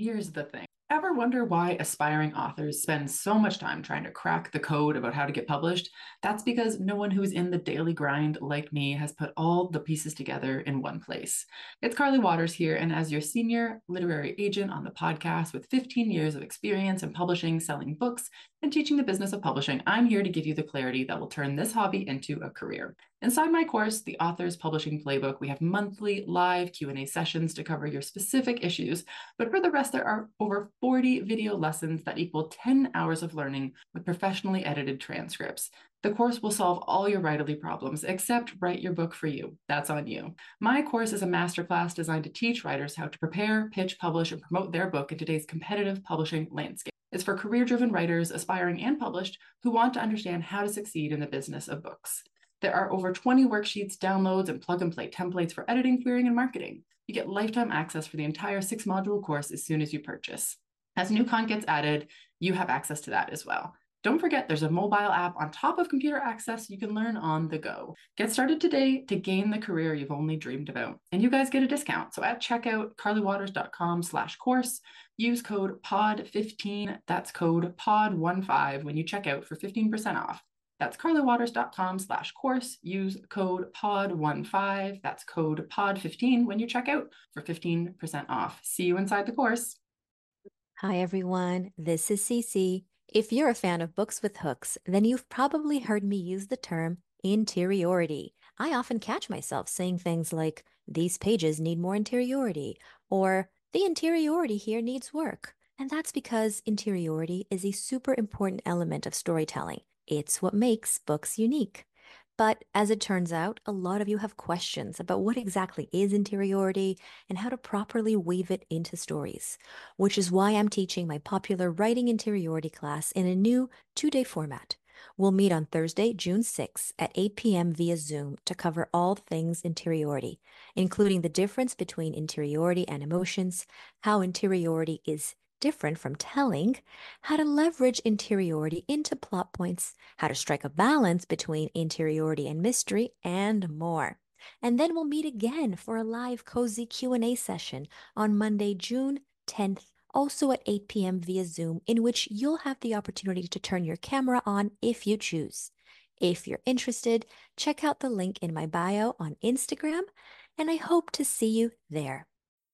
Here's the thing. Ever wonder why aspiring authors spend so much time trying to crack the code about how to get published? That's because no one who's in the daily grind like me has put all the pieces together in one place. It's Carly Waters here, and as your senior literary agent on the podcast with 15 years of experience in publishing, selling books, and teaching the business of publishing, I'm here to give you the clarity that will turn this hobby into a career. Inside my course, The Author's Publishing Playbook, we have monthly live Q&A sessions to cover your specific issues, but for the rest, there are over 40 video lessons that equal 10 hours of learning with professionally edited transcripts. The course will solve all your writerly problems, except write your book for you. That's on you. My course is a masterclass designed to teach writers how to prepare, pitch, publish, and promote their book in today's competitive publishing landscape. It's for career-driven writers, aspiring and published, who want to understand how to succeed in the business of books. There are over 20 worksheets, downloads, and plug-and-play templates for editing, querying, and marketing. You get lifetime access for the entire 6-module course as soon as you purchase. As new content gets added, you have access to that as well. Don't forget, there's a mobile app on top of computer access you can learn on the go. Get started today to gain the career you've only dreamed about. And you guys get a discount. So at checkout, carlywaters.com/course, use code POD15, that's code POD15 when you check out for 15% off. That's carlywaters.com/course. Use code POD15, that's code POD15 when you check out for 15% off. See you inside the course. Hi everyone, this is Cece. If you're a fan of books with hooks, then you've probably heard me use the term interiority. I often catch myself saying things like, these pages need more interiority, or the interiority here needs work. And that's because interiority is a super important element of storytelling. It's what makes books unique. But as it turns out, a lot of you have questions about what exactly is interiority and how to properly weave it into stories, which is why I'm teaching my popular writing interiority class in a new 2-day format. We'll meet on Thursday, June 6th at 8 p.m. via Zoom to cover all things interiority, including the difference between interiority and emotions, how interiority is different from telling, how to leverage interiority into plot points, how to strike a balance between interiority and mystery, and more. And then we'll meet again for a live cozy Q&A session on Monday, June 10th, also at 8 p.m. via Zoom, in which you'll have the opportunity to turn your camera on if you choose. If you're interested, check out the link in my bio on Instagram, and I hope to see you there.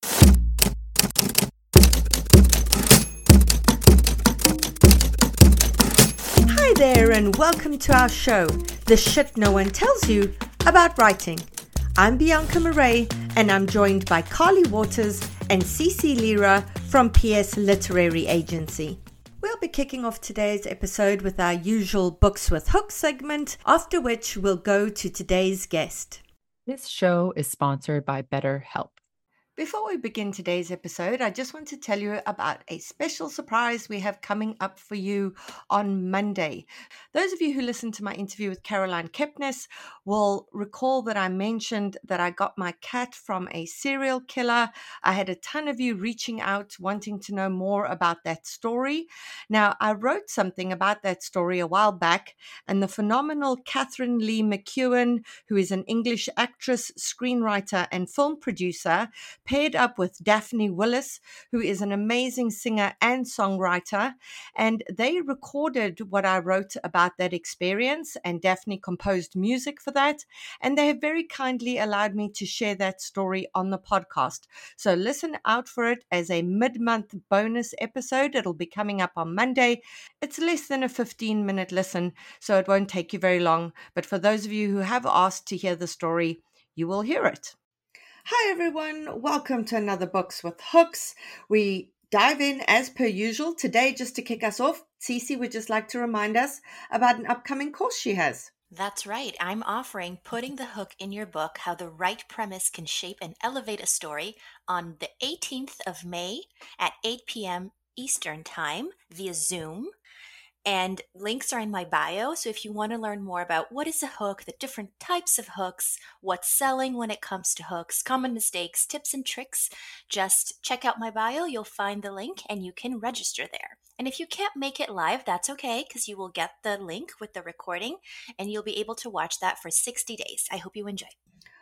Hi there and welcome to our show, The Shit No One Tells You About Writing. I'm Bianca Murray and I'm joined by Carly Waters and Cece Lira from PS Literary Agency. We'll be kicking off today's episode with our usual Books with Hooks segment, after which we'll go to today's guest. This show is sponsored by BetterHelp. Before we begin today's episode, I just want to tell you about a special surprise we have coming up for you on Monday. Those of you who listened to my interview with Caroline Kepnes will recall that I mentioned that I got my cat from a serial killer. I had a ton of you reaching out wanting to know more about that story. Now, I wrote something about that story a while back, and the phenomenal Catherine Lee McEwen, who is an English actress, screenwriter, and film producer, paired up with Daphne Willis, who is an amazing singer and songwriter, and they recorded what I wrote about that experience, and Daphne composed music for that, and they have very kindly allowed me to share that story on the podcast. So listen out for it as a mid-month bonus episode. It'll be coming up on Monday. It's less than a 15-minute listen, so it won't take you very long, but for those of you who have asked to hear the story, you will hear it. Hi everyone, welcome to another Books with Hooks. We dive in as per usual. Today, just to kick us off, Cece would just like to remind us about an upcoming course she has. That's right. I'm offering Putting the Hook in Your Book, How the Right Premise Can Shape and Elevate a Story on the 18th of May at 8 p.m. Eastern Time via Zoom. And links are in my bio. So if you want to learn more about what is a hook, the different types of hooks, what's selling when it comes to hooks, common mistakes, tips and tricks, just check out my bio. You'll find the link and you can register there. And if you can't make it live, that's okay, because you will get the link with the recording and you'll be able to watch that for 60 days. I hope you enjoy.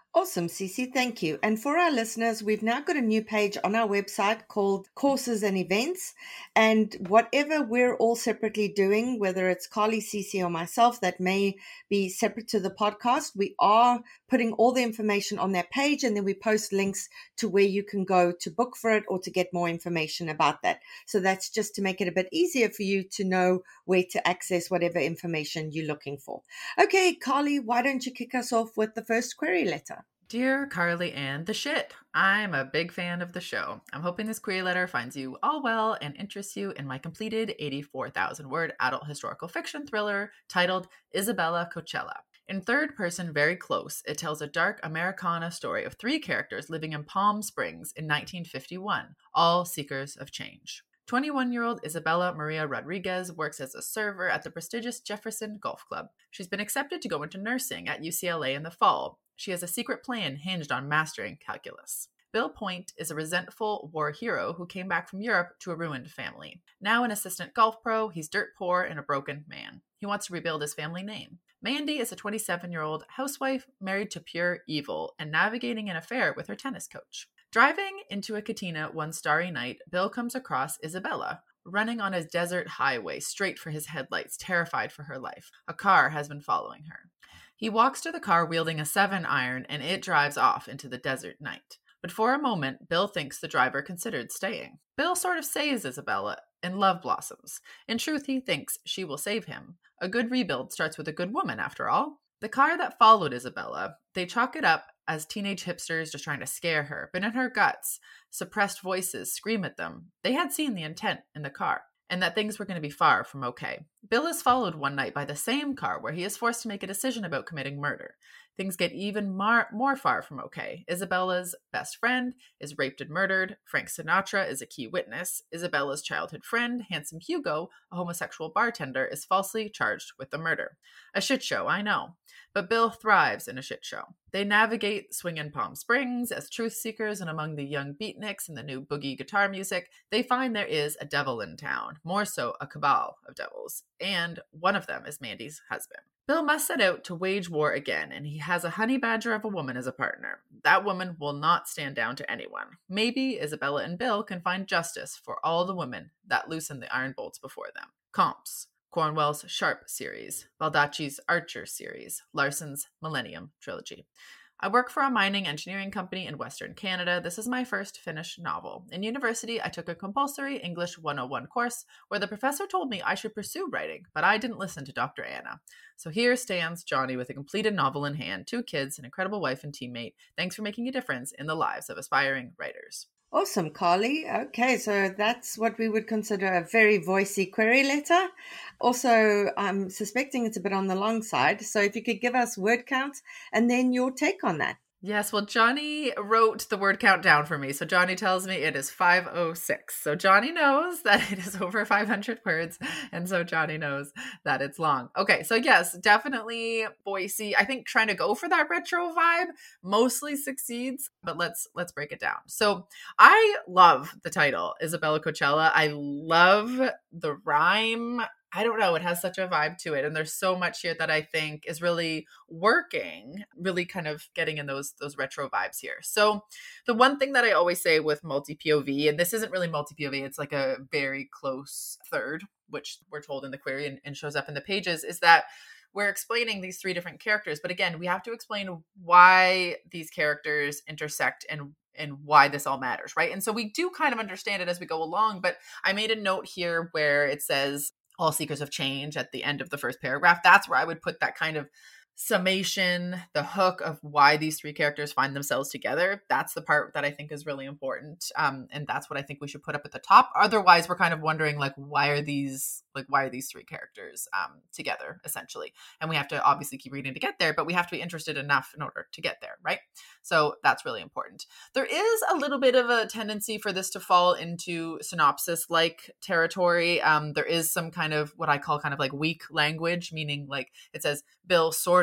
Awesome, Cece. Thank you. And for our listeners, we've now got a new page on our website called Courses and Events. And whatever we're all separately doing, whether it's Carly, Cece, or myself, that may be separate to the podcast, we are putting all the information on that page. And then we post links to where you can go to book for it or to get more information about that. So that's just to make it a bit easier for you to know where to access whatever information you're looking for. Okay, Carly, why don't you kick us off with the first query letter? Dear Carly and the shit, I'm a big fan of the show. I'm hoping this query letter finds you all well and interests you in my completed 84,000 word adult historical fiction thriller titled Isabella Coachella. In third person, very close, it tells a dark Americana story of three characters living in Palm Springs in 1951, all seekers of change. 21-year-old Isabella Maria Rodriguez works as a server at the prestigious Jefferson Golf Club. She's been accepted to go into nursing at UCLA in the fall. She has a secret plan hinged on mastering calculus. Bill Point is a resentful war hero who came back from Europe to a ruined family. Now an assistant golf pro, he's dirt poor and a broken man. He wants to rebuild his family name. Mandy is a 27-year-old housewife married to pure evil and navigating an affair with her tennis coach. Driving into a cantina one starry night, Bill comes across Isabella, running on a desert highway straight for his headlights, terrified for her life. A car has been following her. He walks to the car wielding a 7-iron and it drives off into the desert night. But for a moment, Bill thinks the driver considered staying. Bill sort of saves Isabella and love blossoms. In truth, he thinks she will save him. A good rebuild starts with a good woman, after all. The car that followed Isabella, they chalk it up as teenage hipsters just trying to scare her, but in her guts, suppressed voices scream at them. They had seen the intent in the car, and that things were going to be far from okay. Bill is followed one night by the same car where he is forced to make a decision about committing murder. Things get even more far from okay. Isabella's best friend is raped and murdered. Frank Sinatra is a key witness. Isabella's childhood friend, handsome Hugo, a homosexual bartender, is falsely charged with the murder. A shit show, I know. But Bill thrives in a shit show. They navigate swingin' Palm Springs as truth seekers, and among the young beatniks and the new boogie guitar music, they find there is a devil in town, more so a cabal of devils, and one of them is Mandy's husband. Bill must set out to wage war again, and he has a honey badger of a woman as a partner. That woman will not stand down to anyone. Maybe Isabella and Bill can find justice for all the women that loosen the iron bolts before them. Comps. Cornwell's Sharp series, Baldacci's Archer series, Larson's Millennium trilogy. I work for a mining engineering company in Western Canada. This is my first finished novel. In university, I took a compulsory English 101 course where the professor told me I should pursue writing, but I didn't listen to Dr. Anna. So here stands Johnny with a completed novel in hand, 2 kids, an incredible wife and teammate. Thanks for making a difference in the lives of aspiring writers. Awesome, Carly. Okay, so that's what we would consider a very voicey query letter. Also, I'm suspecting it's a bit on the long side. So if you could give us word counts and then your take on that. Yes, well, Johnny wrote the word count down for me. So Johnny tells me it is 506. So Johnny knows that it is over 500 words. And so Johnny knows that it's long. Okay, so yes, definitely Boise. I think trying to go for that retro vibe mostly succeeds, but let's break it down. So I love the title, Isabella Coachella. I love the rhyme. I don't know, it has such a vibe to it. And there's so much here that I think is really working, really kind of getting in those retro vibes here. So the one thing that I always say with multi-POV, and this isn't really multi-POV, it's like a very close third, which we're told in the query and shows up in the pages, is that we're explaining these 3 different characters. But again, we have to explain why these characters intersect and why this all matters, right? And so we do kind of understand it as we go along, but I made a note here where it says, all seekers of change at the end of the first paragraph. That's where I would put that kind of summation, the hook of why these 3 characters find themselves together. That's the part that I think is really important. And that's what I think we should put up at the top. Otherwise, we're kind of wondering, why are these 3 characters together, essentially? And we have to obviously keep reading to get there, but we have to be interested enough in order to get there, right? So that's really important. There is a little bit of a tendency for this to fall into synopsis-like territory. There is some kind of what I call kind of like weak language, meaning it says Bill sort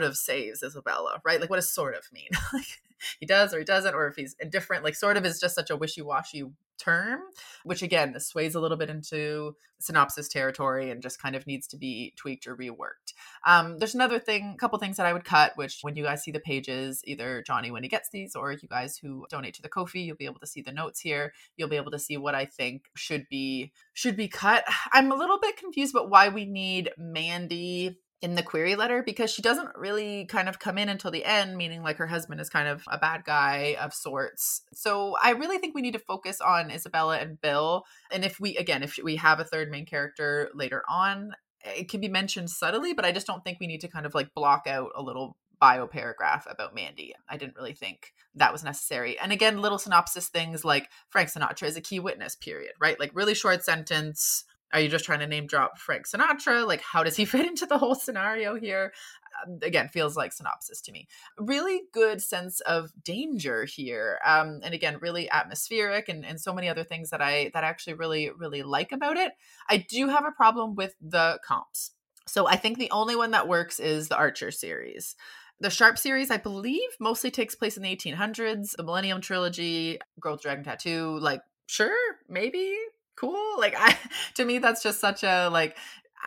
of saves Isabella, right? Like what does sort of mean? Like he does or he doesn't, or if he's indifferent, like sort of is just such a wishy-washy term, which again sways a little bit into synopsis territory and just kind of needs to be tweaked or reworked. There's another couple things that I would cut, which when you guys see the pages, either Johnny when he gets these, or you guys who donate to the Ko-fi, you'll be able to see the notes here. You'll be able to see what I think should be cut. I'm a little bit confused about why we need Mandy in the query letter, because she doesn't really kind of come in until the end, meaning like her husband is kind of a bad guy of sorts. So I really think we need to focus on Isabella and Bill. And if we have a third main character later on, it can be mentioned subtly, but I just don't think we need to kind of like block out a little bio paragraph about Mandy. I didn't really think that was necessary. And again, little synopsis things like Frank Sinatra is a key witness, period, right? Like really short sentence. Are you just trying to name drop Frank Sinatra? Like, how does he fit into the whole scenario here? Again, feels like synopsis to me. Really good sense of danger here. And again, really atmospheric and so many other things that I actually really, really like about it. I do have a problem with the comps. So I think the only one that works is the Archer series. The Sharp series, I believe, mostly takes place in the 1800s. The Millennium Trilogy, Girl with Dragon Tattoo, like, sure, maybe, cool. Like, to me, that's just such a, like,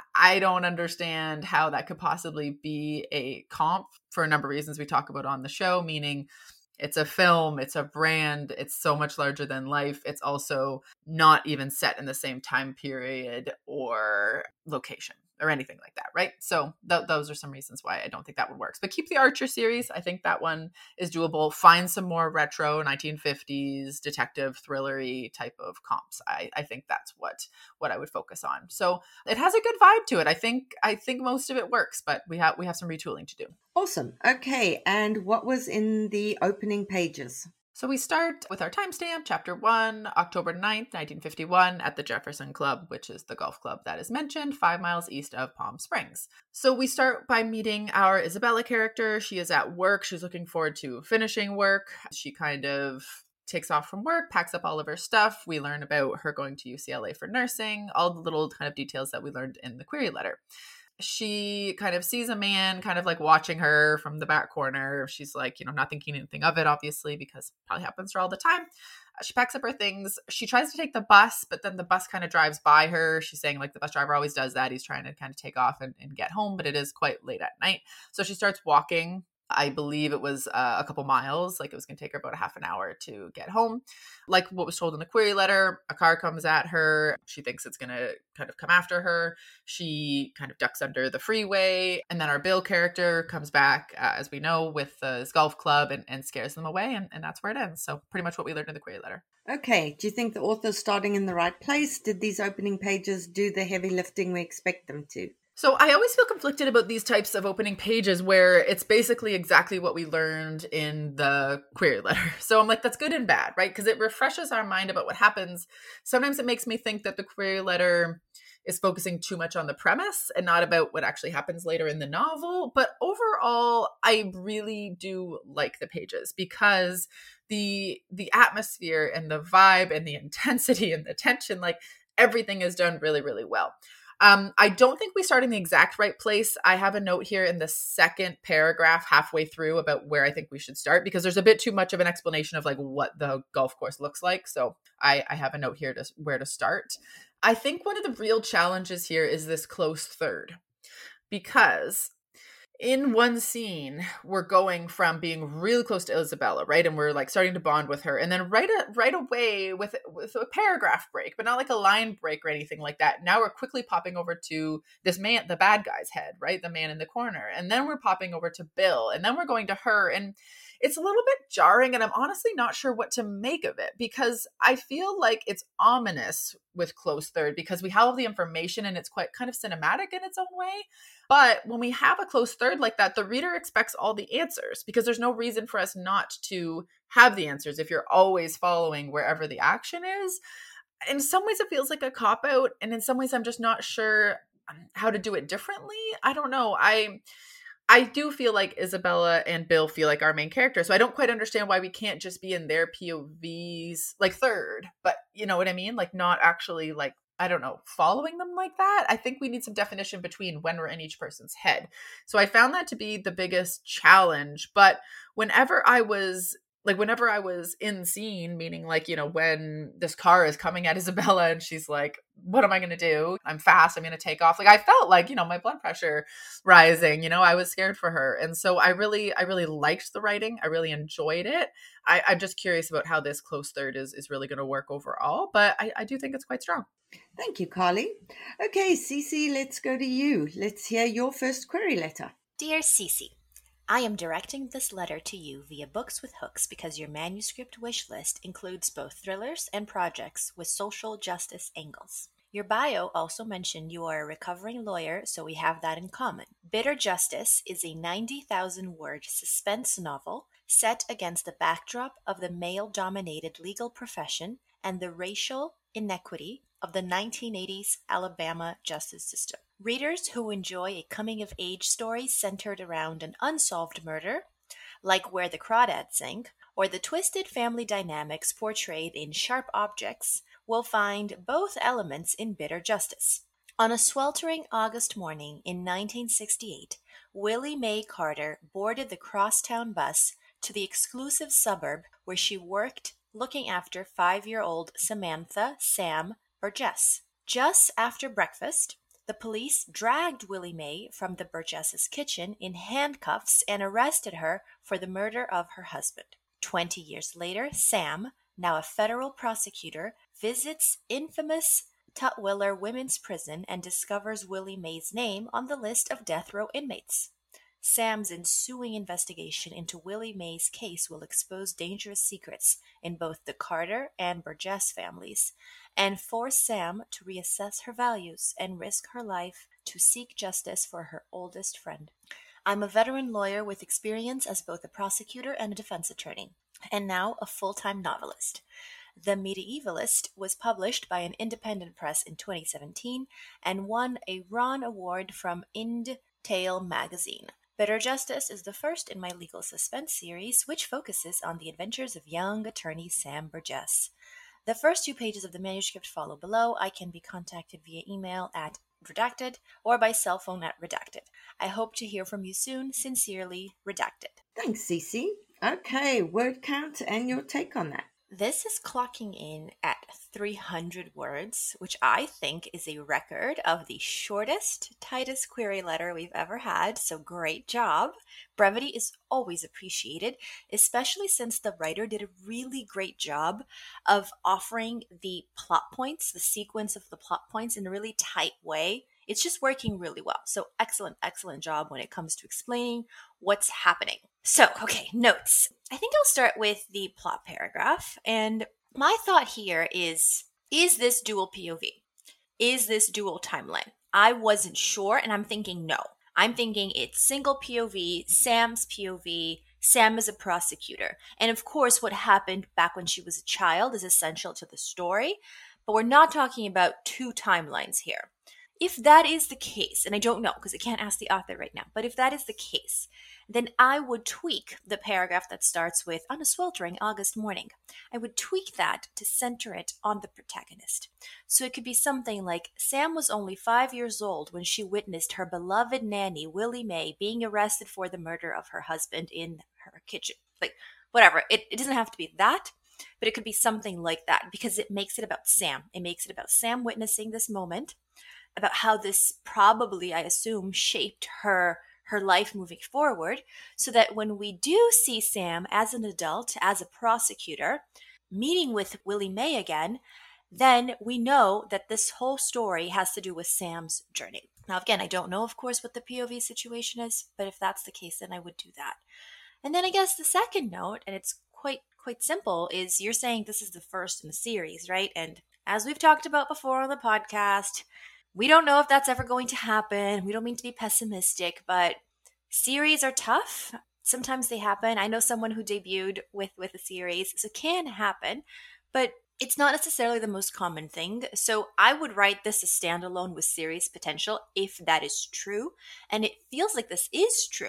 I don't understand how that could possibly be a comp for a number of reasons we talk about on the show, meaning it's a film, it's a brand, it's so much larger than life. It's also not even set in the same time period or location or anything like that, right? So those are some reasons why I don't think that would work. But keep the Archer series. I think that one is doable. Find some more retro 1950s detective thrillery type of comps. I think that's what I would focus on. So it has a good vibe to it. I think most of it works, but we have some retooling to do. Awesome. Okay. And what was in the opening pages? So we start with our timestamp, Chapter 1, October 9th, 1951, at the Jefferson Club, which is the golf club that is mentioned 5 miles east of Palm Springs. So we start by meeting our Isabella character. She is at work. She's looking forward to finishing work. She kind of takes off from work, packs up all of her stuff. We learn about her going to UCLA for nursing, all the little kind of details that we learned in the query letter. She kind of sees a man kind of like watching her from the back corner. She's like, not thinking anything of it, obviously, because it probably happens to her all the time. She packs up her things. She tries to take the bus, but then the bus kind of drives by her. She's saying like the bus driver always does that. He's trying to kind of take off and get home, but it is quite late at night. So she starts walking. I believe it was a couple miles, like it was going to take her about a half an hour to get home. Like what was told in the query letter, a car comes at her. She thinks it's going to kind of come after her. She kind of ducks under the freeway. And then our Bill character comes back, as we know, with his golf club and scares them away. And that's where it ends. So pretty much what we learned in the query letter. Okay. Do you think the author's starting in the right place? Did these opening pages do the heavy lifting we expect them to? So I always feel conflicted about these types of opening pages where it's basically exactly what we learned in the query letter. So I'm like, that's good and bad, right? Because it refreshes our mind about what happens. Sometimes it makes me think that the query letter is focusing too much on the premise and not about what actually happens later in the novel. But overall, I really do like the pages because the atmosphere and the vibe and the intensity and the tension, like everything is done really, really well. I don't think we start in the exact right place. I have a note here in the second paragraph halfway through about where I think we should start because there's a bit too much of an explanation of like what the golf course looks like. So I have a note here to where to start. I think one of the real challenges here is this close third because in one scene, we're going from being really close to Isabella, right? And we're like starting to bond with her. And then right away with a paragraph break, but not like a line break or anything like that. Now we're quickly popping over to this man, the bad guy's head, right? The man in the corner. And then we're popping over to Bill. And then we're going to her. And it's a little bit jarring. And I'm honestly not sure what to make of it because I feel like it's ominous with close third because we have all the information and it's quite kind of cinematic in its own way. But when we have a close third like that, the reader expects all the answers because there's no reason for us not to have the answers if you're always following wherever the action is. In some ways, it feels like a cop-out. And in some ways, I'm just not sure how to do it differently. I don't know. I do feel like Isabella and Bill feel like our main characters. So I don't quite understand why we can't just be in their POVs, like third. But you know what I mean? Like not actually like I don't know, following them like that. I think we need some definition between when we're in each person's head. So I found that to be the biggest challenge. But whenever I was in scene, meaning like, when this car is coming at Isabella and she's like, what am I going to do? I'm fast. I'm going to take off. Like I felt like, my blood pressure rising, I was scared for her. And so I really liked the writing. I really enjoyed it. I'm just curious about how this close third is really going to work overall, but I do think it's quite strong. Thank you, Carly. Okay, Cece, let's go to you. Let's hear your first query letter. Dear Cece, I am directing this letter to you via Books with Hooks because your manuscript wish list includes both thrillers and projects with social justice angles. Your bio also mentioned you are a recovering lawyer, so we have that in common. Bitter Justice is a 90,000-word suspense novel set against the backdrop of the male-dominated legal profession and the racial inequity of the 1980s Alabama justice system. Readers who enjoy a coming-of-age story centered around an unsolved murder, like Where the Crawdads Sing, or the twisted family dynamics portrayed in Sharp Objects, will find both elements in Bitter Justice. On a sweltering August morning in 1968, Willie Mae Carter boarded the crosstown bus to the exclusive suburb where she worked looking after 5-year-old Samantha Sam Burgess. Just after breakfast, the police dragged Willie Mae from the Burgess's kitchen in handcuffs and arrested her for the murder of her husband. 20 years later, Sam, now a federal prosecutor, visits infamous Tutwiler Women's Prison and discovers Willie Mae's name on the list of death row inmates. Sam's ensuing investigation into Willie Mae's case will expose dangerous secrets in both the Carter and Burgess families and force Sam to reassess her values and risk her life to seek justice for her oldest friend. I'm a veteran lawyer with experience as both a prosecutor and a defense attorney, and now a full-time novelist. The Medievalist was published by an independent press in 2017 and won a Ron Award from Ind Tale magazine. Bitter Justice is the first in my legal suspense series, which focuses on the adventures of young attorney Sam Burgess. The first 2 pages of the manuscript follow below. I can be contacted via email at redacted or by cell phone at redacted. I hope to hear from you soon. Sincerely, Redacted. Thanks, Cece. Okay, word count and your take on that. This is clocking in at 300 words, which I think is a record of the shortest, tightest query letter we've ever had, so great job. Brevity is always appreciated, especially since the writer did a really great job of offering the plot points, the sequence of the plot points in a really tight way. It's just working really well. So excellent job when it comes to explaining what's happening. So, okay, notes. I think I'll start with the plot paragraph. And my thought here is this dual POV? Is this dual timeline? I wasn't sure, and I'm thinking no. I'm thinking it's single POV, Sam's POV, Sam is a prosecutor. And of course, what happened back when she was a child is essential to the story. But we're not talking about 2 timelines here. If that is the case, and I don't know because I can't ask the author right now, but if that is the case, then I would tweak the paragraph that starts with, on a sweltering August morning. I would tweak that to center it on the protagonist. So it could be something like, Sam was only 5 years old when she witnessed her beloved nanny, Willie Mae, being arrested for the murder of her husband in her kitchen. Like, whatever. It doesn't have to be that, but it could be something like that because it makes it about Sam. It makes it about Sam witnessing this moment, about how this probably, I assume, shaped her life moving forward, so that when we do see Sam as an adult, as a prosecutor, meeting with Willie Mae again, then we know that this whole story has to do with Sam's journey. Now, again, I don't know, of course, what the POV situation is, but if that's the case, then I would do that. And then I guess the second note, and it's quite simple, is you're saying this is the first in the series, right? And as we've talked about before on the podcast, we don't know if that's ever going to happen. We don't mean to be pessimistic, but series are tough. Sometimes they happen. I know someone who debuted with a series, so it can happen, but it's not necessarily the most common thing. So I would write this as standalone with series potential if that is true. And it feels like this is true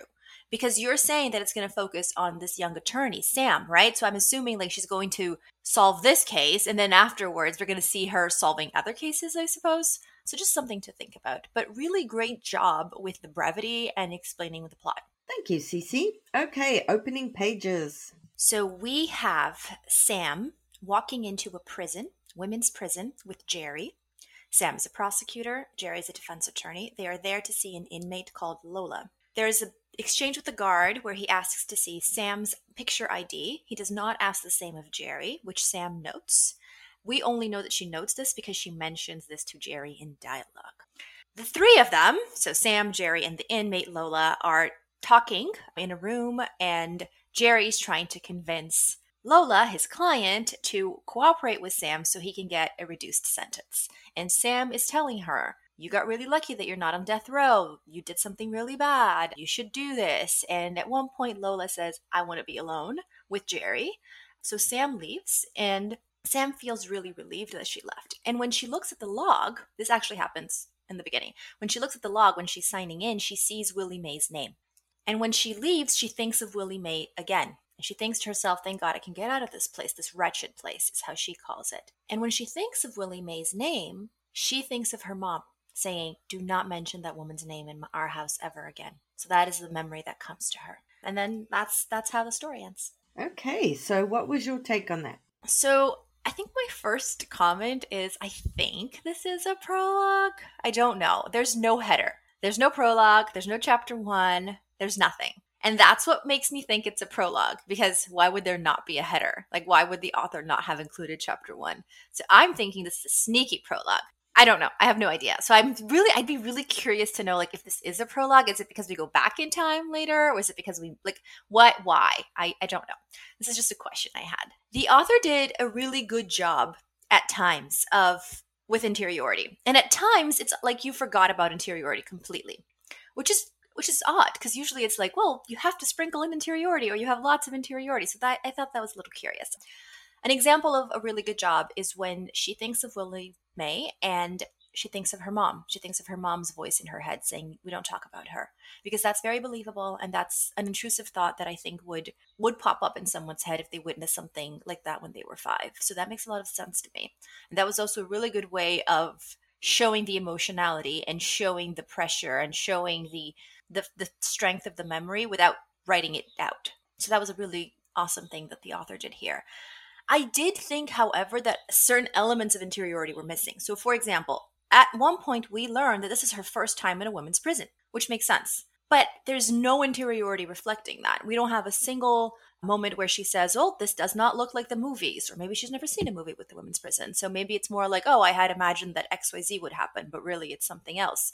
Because you're saying that it's going to focus on this young attorney, Sam, right? So I'm assuming like she's going to solve this case, and then afterwards we're going to see her solving other cases, I suppose. So just something to think about. But really great job with the brevity and explaining the plot. Thank you, Cece. Okay, opening pages. So we have Sam walking into a prison, women's prison, with Jerry. Sam is a prosecutor, Jerry is a defense attorney. They are there to see an inmate called Lola. There is an exchange with the guard where he asks to see Sam's picture ID. He does not ask the same of Jerry, which Sam notes. We only know that she notes this because she mentions this to Jerry in dialogue. The three of them, so Sam, Jerry, and the inmate Lola, are talking in a room, and Jerry's trying to convince Lola, his client, to cooperate with Sam so he can get a reduced sentence. And Sam is telling her, you got really lucky that you're not on death row. You did something really bad. You should do this. And at one point, Lola says, I want to be alone with Jerry. So Sam leaves, and Sam feels really relieved that she left. And when she looks at the log, this actually happens in the beginning. When she looks at the log, when she's signing in, she sees Willie Mae's name. And when she leaves, she thinks of Willie Mae again. And she thinks to herself, thank God I can get out of this place, this wretched place is how she calls it. And when she thinks of Willie Mae's name, she thinks of her mom saying, do not mention that woman's name in our house ever again. So that is the memory that comes to her. And then that's how the story ends. Okay, so what was your take on that? So I think my first comment is, I think this is a prologue. I don't know. There's no header. There's no prologue. There's no chapter 1. There's nothing. And that's what makes me think it's a prologue, because why would there not be a header? Like, why would the author not have included chapter 1? So I'm thinking this is a sneaky prologue. I don't know. I have no idea. So I'd be really curious to know, like, if this is a prologue. Is it because we go back in time later? Or is it because we, like, why? I don't know. This is just a question I had. The author did a really good job at times with interiority. And at times, it's like you forgot about interiority completely, which is odd, because usually it's like, well, you have to sprinkle in interiority or you have lots of interiority. So that I thought that was a little curious. An example of a really good job is when she thinks of Willie Mae and she thinks of her mom. She thinks of her mom's voice in her head saying, we don't talk about her, because that's very believable. And that's an intrusive thought that I think would pop up in someone's head if they witnessed something like that when they were 5. So that makes a lot of sense to me. And that was also a really good way of showing the emotionality and showing the pressure and showing the strength of the memory without writing it out. So that was a really awesome thing that the author did here. I did think, however, that certain elements of interiority were missing. So, for example, at one point we learned that this is her first time in a women's prison, which makes sense. But there's no interiority reflecting that. We don't have a single moment where she says, oh, this does not look like the movies, or maybe she's never seen a movie with the women's prison. So maybe it's more like, oh, I had imagined that XYZ would happen, but really it's something else.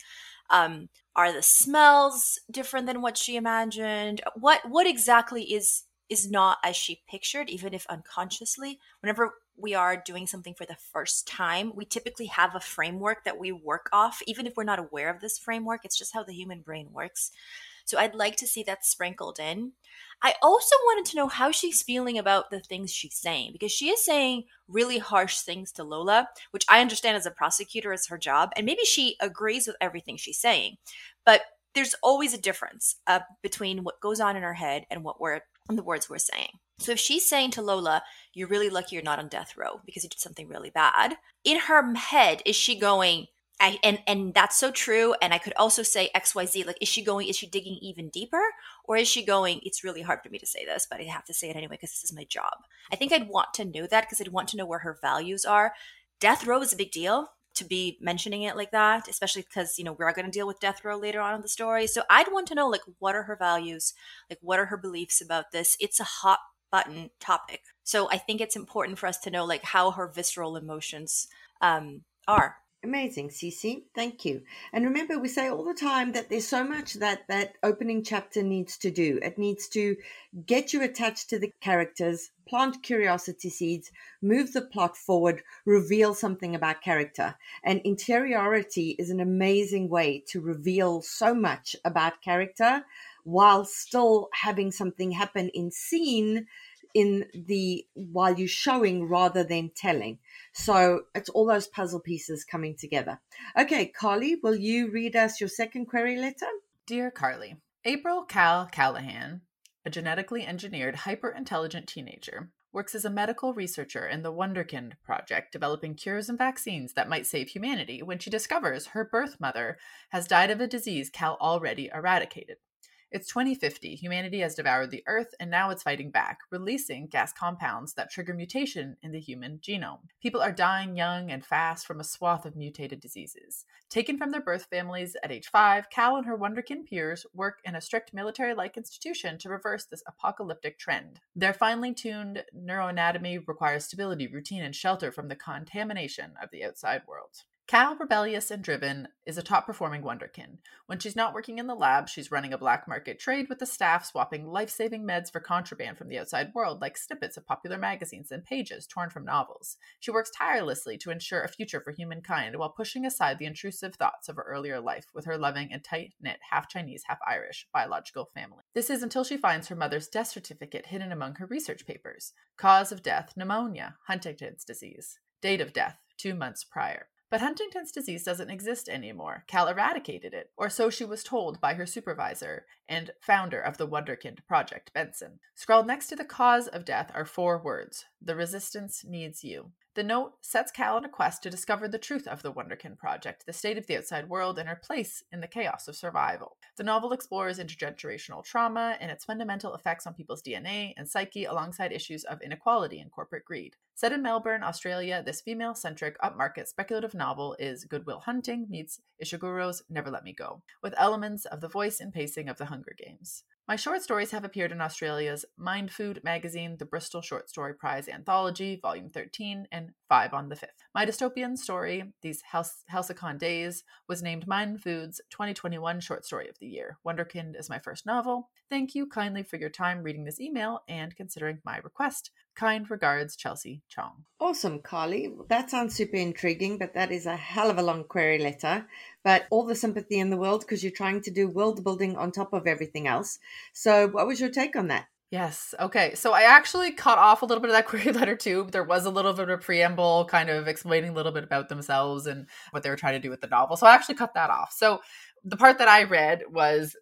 Are the smells different than what she imagined? What exactly is not as she pictured, even if unconsciously? Whenever we are doing something for the first time, we typically have a framework that we work off, even if we're not aware of this framework. It's just how the human brain works. So I'd like to see that sprinkled in. I also wanted to know how she's feeling about the things she's saying, because she is saying really harsh things to Lola, which I understand as a prosecutor is her job. And maybe she agrees with everything she's saying, but there's always a difference between what goes on in her head and the words we're saying. So if she's saying to Lola, you're really lucky you're not on death row because you did something really bad, in her head, is she going, and that's so true, and I could also say XYZ, like, is she digging even deeper? Or is she going, it's really hard for me to say this, but I have to say it anyway because this is my job? I think I'd want to know that, because I'd want to know where her values are. Death row is a big deal to be mentioning it like that, especially because, we are going to deal with death row later on in the story. So I'd want to know, like, what are her values? Like, what are her beliefs about this? It's a hot button topic. So I think it's important for us to know, like, how her visceral emotions are. Amazing, Cece. Thank you. And remember, we say all the time that there's so much that opening chapter needs to do. It needs to get you attached to the characters, plant curiosity seeds, move the plot forward, reveal something about character. And interiority is an amazing way to reveal so much about character while still having something happen in scene while you're showing rather than telling. So it's all those puzzle pieces coming together. Okay, Carly, will you read us your second query letter? Dear Carly, April Cal Callahan, a genetically engineered hyper-intelligent teenager, works as a medical researcher in the Wonderkind Project, developing cures and vaccines that might save humanity when she discovers her birth mother has died of a disease Cal already eradicated. It's 2050, humanity has devoured the Earth, and now it's fighting back, releasing gas compounds that trigger mutation in the human genome. People are dying young and fast from a swath of mutated diseases. Taken from their birth families at age 5, Cal and her Wonderkind peers work in a strict military-like institution to reverse this apocalyptic trend. Their finely tuned neuroanatomy requires stability, routine, and shelter from the contamination of the outside world. Cal, rebellious and driven, is a top-performing Wonderkind. When she's not working in the lab, she's running a black market trade with the staff, swapping life-saving meds for contraband from the outside world, like snippets of popular magazines and pages torn from novels. She works tirelessly to ensure a future for humankind while pushing aside the intrusive thoughts of her earlier life with her loving and tight-knit, half-Chinese, half-Irish biological family. This is until she finds her mother's death certificate hidden among her research papers. Cause of death, pneumonia, Huntington's disease. Date of death, 2 months prior. But Huntington's disease doesn't exist anymore. Cal eradicated it, or so she was told by her supervisor and founder of the Wonderkind Project, Benson. Scrawled next to the cause of death are 4 words: "The resistance needs you." The note sets Cal on a quest to discover the truth of the Wonderkind Project, the state of the outside world, and her place in the chaos of survival. The novel explores intergenerational trauma and its fundamental effects on people's DNA and psyche, alongside issues of inequality and corporate greed. Set in Melbourne, Australia, this female-centric, upmarket speculative novel is Good Will Hunting meets Ishiguro's Never Let Me Go, with elements of the voice and pacing of The Hunger Games. My short stories have appeared in Australia's Mind Food magazine, the Bristol Short Story Prize Anthology, Volume 13, and 5 on the 5th. My dystopian story, These Halcyon Days, was named Mind Food's 2021 Short Story of the Year. Wonderkind is my first novel. Thank you kindly for your time reading this email and considering my request. Kind regards, Chelsea Chong. Awesome, Carly. That sounds super intriguing, but that is a hell of a long query letter. But all the sympathy in the world, because you're trying to do world building on top of everything else. So what was your take on that? Yes. Okay. So I actually cut off a little bit of that query letter too. There was a little bit of a preamble kind of explaining a little bit about themselves and what they were trying to do with the novel. So I actually cut that off. So the part that I read was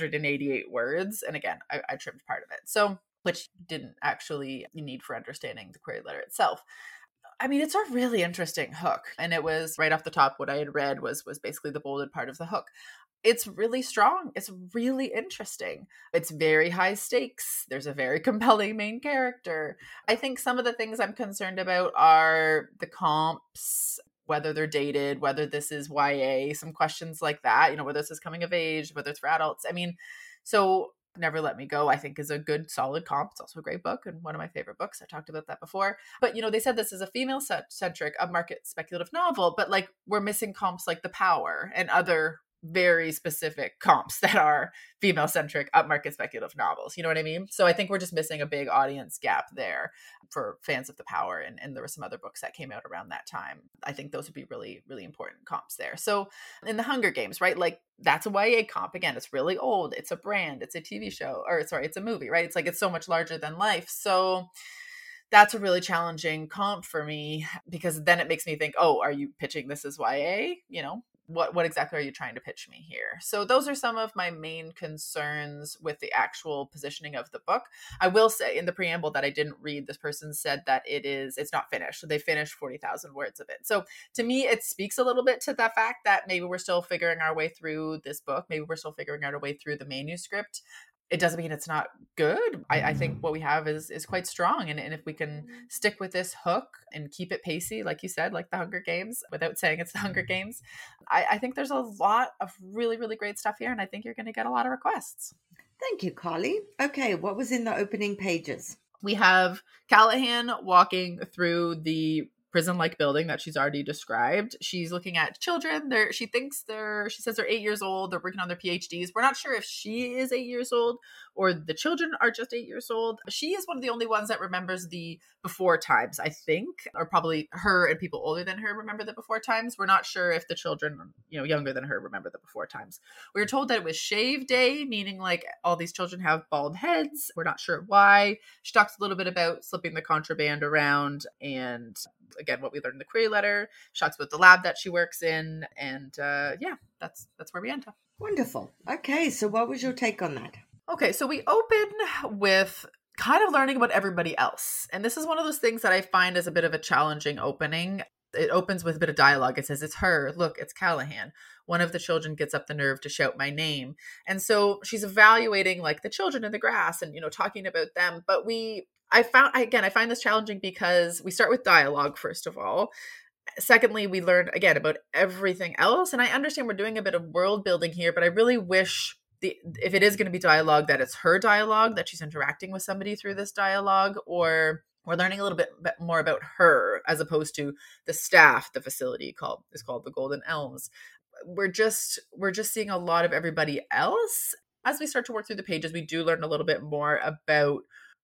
388 words. And again, I trimmed part of it. So, which didn't actually need for understanding the query letter itself. I mean, it's a really interesting hook. And it was right off the top, what I had read was basically the bolded part of the hook. It's really strong. It's really interesting. It's very high stakes. There's a very compelling main character. I think some of the things I'm concerned about are the comps, whether they're dated, whether this is YA, some questions like that, whether this is coming of age, whether it's for adults. I mean, so Never Let Me Go, I think, is a good, solid comp. It's also a great book and one of my favorite books. I talked about that before. But, they said this is a female-centric, upmarket speculative novel, but, we're missing comps like The Power and other very specific comps that are female-centric, upmarket speculative novels. You know what I mean? So I think we're just missing a big audience gap there for fans of The Power. And there were some other books that came out around that time. I think those would be really, really important comps there. So in The Hunger Games, right? That's a YA comp. Again, it's really old. It's a brand. It's a TV show. It's a movie, right? It's so much larger than life. So that's a really challenging comp for me, because then it makes me think, oh, are you pitching this as YA? What exactly are you trying to pitch me here? So those are some of my main concerns with the actual positioning of the book. I will say in the preamble that I didn't read, this person said that it's not finished. So they finished 40,000 words of it. So to me, it speaks a little bit to the fact that maybe we're still figuring our way through this book. Maybe we're still figuring out our way through the manuscript. It doesn't mean it's not good. I think what we have is quite strong. And if we can stick with this hook and keep it pacey, like you said, like The Hunger Games, without saying it's The Hunger Games, I think there's a lot of really, really great stuff here. And I think you're going to get a lot of requests. Thank you, Carly. Okay, what was in the opening pages? We have Callahan walking through the prison-like building that she's already described. She's looking at children. She says they're 8 years old. They're working on their PhDs. We're not sure if she is 8 years old or the children are just 8 years old. She is one of the only ones that remembers the before times, I think, or probably her and people older than her remember the before times. We're not sure if the children, younger than her remember the before times. We were told that it was shave day, meaning all these children have bald heads. We're not sure why. She talks a little bit about slipping the contraband around and again, what we learned in the query letter. She talks about the lab that she works in. And that's where we end up. Wonderful. Okay, so what was your take on that? Okay, so we open with kind of learning about everybody else. And this is one of those things that I find is a bit of a challenging opening. It opens with a bit of dialogue. It says, it's her. Look, it's Callahan. One of the children gets up the nerve to shout my name. And so she's evaluating like the children in the grass and, talking about them. But I find this challenging because we start with dialogue, first of all. Secondly, we learn again about everything else. And I understand we're doing a bit of world building here, but I really wish if it is going to be dialogue, that it's her dialogue, that she's interacting with somebody through this dialogue, or we're learning a little bit more about her as opposed to the staff. The facility is called the Golden Elms. We're just seeing a lot of everybody else. As we start to work through the pages, we do learn a little bit more about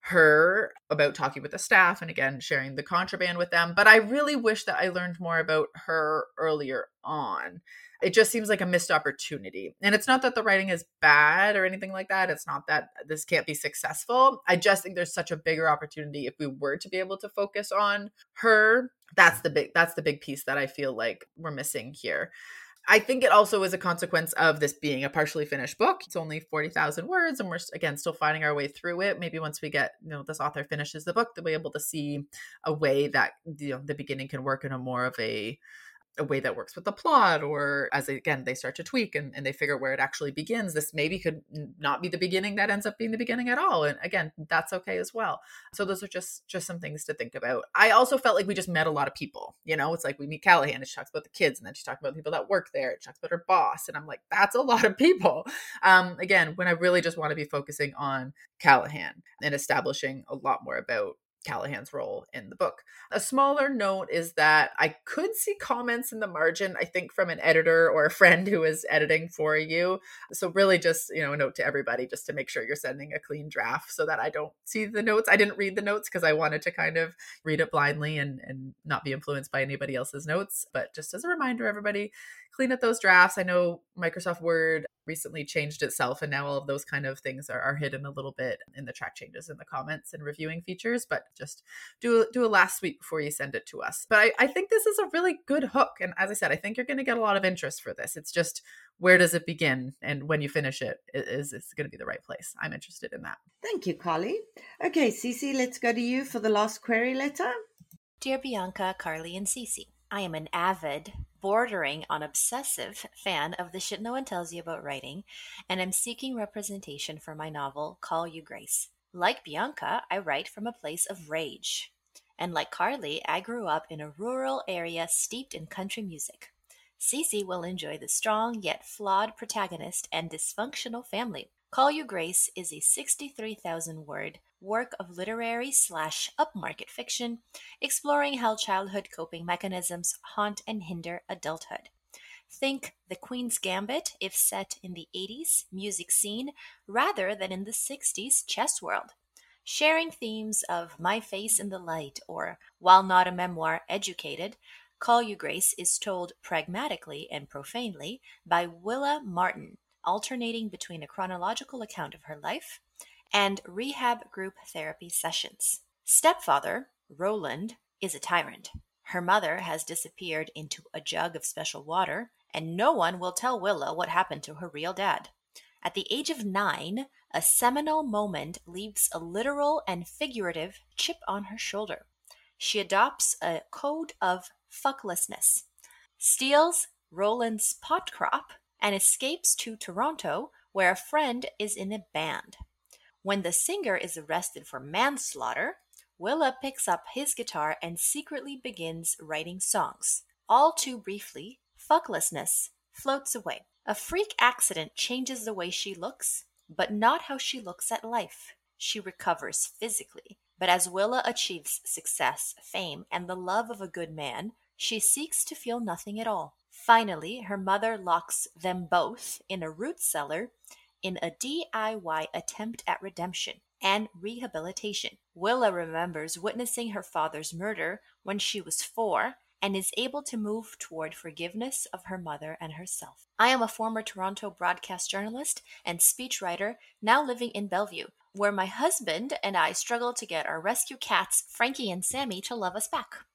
her, about talking with the staff and again sharing the contraband with them. But I really wish that I learned more about her earlier on. It just seems like a missed opportunity. And it's not that the writing is bad or anything like that. It's not that this can't be successful. I just think there's such a bigger opportunity if we were to be able to focus on her. That's the big piece that I feel like we're missing here. I think it also is a consequence of this being a partially finished book. It's only 40,000 words, and we're, again, still finding our way through it. Maybe once we get, this author finishes the book, they'll be able to see a way that, the beginning can work in a more of a way that works with the plot, or as they start to tweak and they figure out where it actually begins. This maybe could not be the beginning that ends up being the beginning at all. And again, that's okay as well. So those are just some things to think about. I also felt like we just met a lot of people. It's like we meet Callahan and she talks about the kids, and then she talks about the people that work there. She talks about her boss. And I'm like, that's a lot of people. Again, when I really just want to be focusing on Callahan and establishing a lot more about Callahan's role in the book. A smaller note is that I could see comments in the margin, I think, from an editor or a friend who is editing for you. So really just, a note to everybody just to make sure you're sending a clean draft so that I don't see the notes. I didn't read the notes because I wanted to kind of read it blindly and not be influenced by anybody else's notes. But just as a reminder, everybody, clean up those drafts. I know Microsoft Word recently changed itself, and now all of those kind of things are hidden a little bit in the track changes in the comments and reviewing features. But just do a last sweep before you send it to us. But I think this is a really good hook. And as I said, I think you're going to get a lot of interest for this. It's just, where does it begin? And when you finish it, it's going to be the right place. I'm interested in that. Thank you, Carly. Okay, Cece, let's go to you for the last query letter. Dear Bianca, Carly, and Cece, I am an avid, bordering on obsessive fan of the shit no one tells you about writing, and I'm seeking representation for my novel, Call You Grace. Like Bianca, I write from a place of rage. And like Carly, I grew up in a rural area steeped in country music. Cece will enjoy the strong yet flawed protagonist and dysfunctional family. Call You Grace is a 63,000-word work of literary/upmarket fiction, exploring how childhood coping mechanisms haunt and hinder adulthood. Think The Queen's Gambit if set in the 80s music scene rather than in the 60s chess world. Sharing themes of My Face in the Light or, while not a memoir, Educated, Call You Grace is told pragmatically and profanely by Willa Martin, alternating between a chronological account of her life and rehab group therapy sessions. Stepfather, Roland, is a tyrant. Her mother has disappeared into a jug of special water, and no one will tell Willa what happened to her real dad. At the age of 9, a seminal moment leaves a literal and figurative chip on her shoulder. She adopts a code of fucklessness, steals Roland's pot crop, and escapes to Toronto, where a friend is in a band. When the singer is arrested for manslaughter, Willa picks up his guitar and secretly begins writing songs. All too briefly, fucklessness floats away. A freak accident changes the way she looks, but not how she looks at life. She recovers physically, but as Willa achieves success, fame, and the love of a good man, she seeks to feel nothing at all. Finally, her mother locks them both in a root cellar in a DIY attempt at redemption and rehabilitation. Willa remembers witnessing her father's murder when she was 4 and is able to move toward forgiveness of her mother and herself. I am a former Toronto broadcast journalist and speechwriter now living in Bellevue, where my husband and I struggle to get our rescue cats, Frankie and Sammy, to love us back.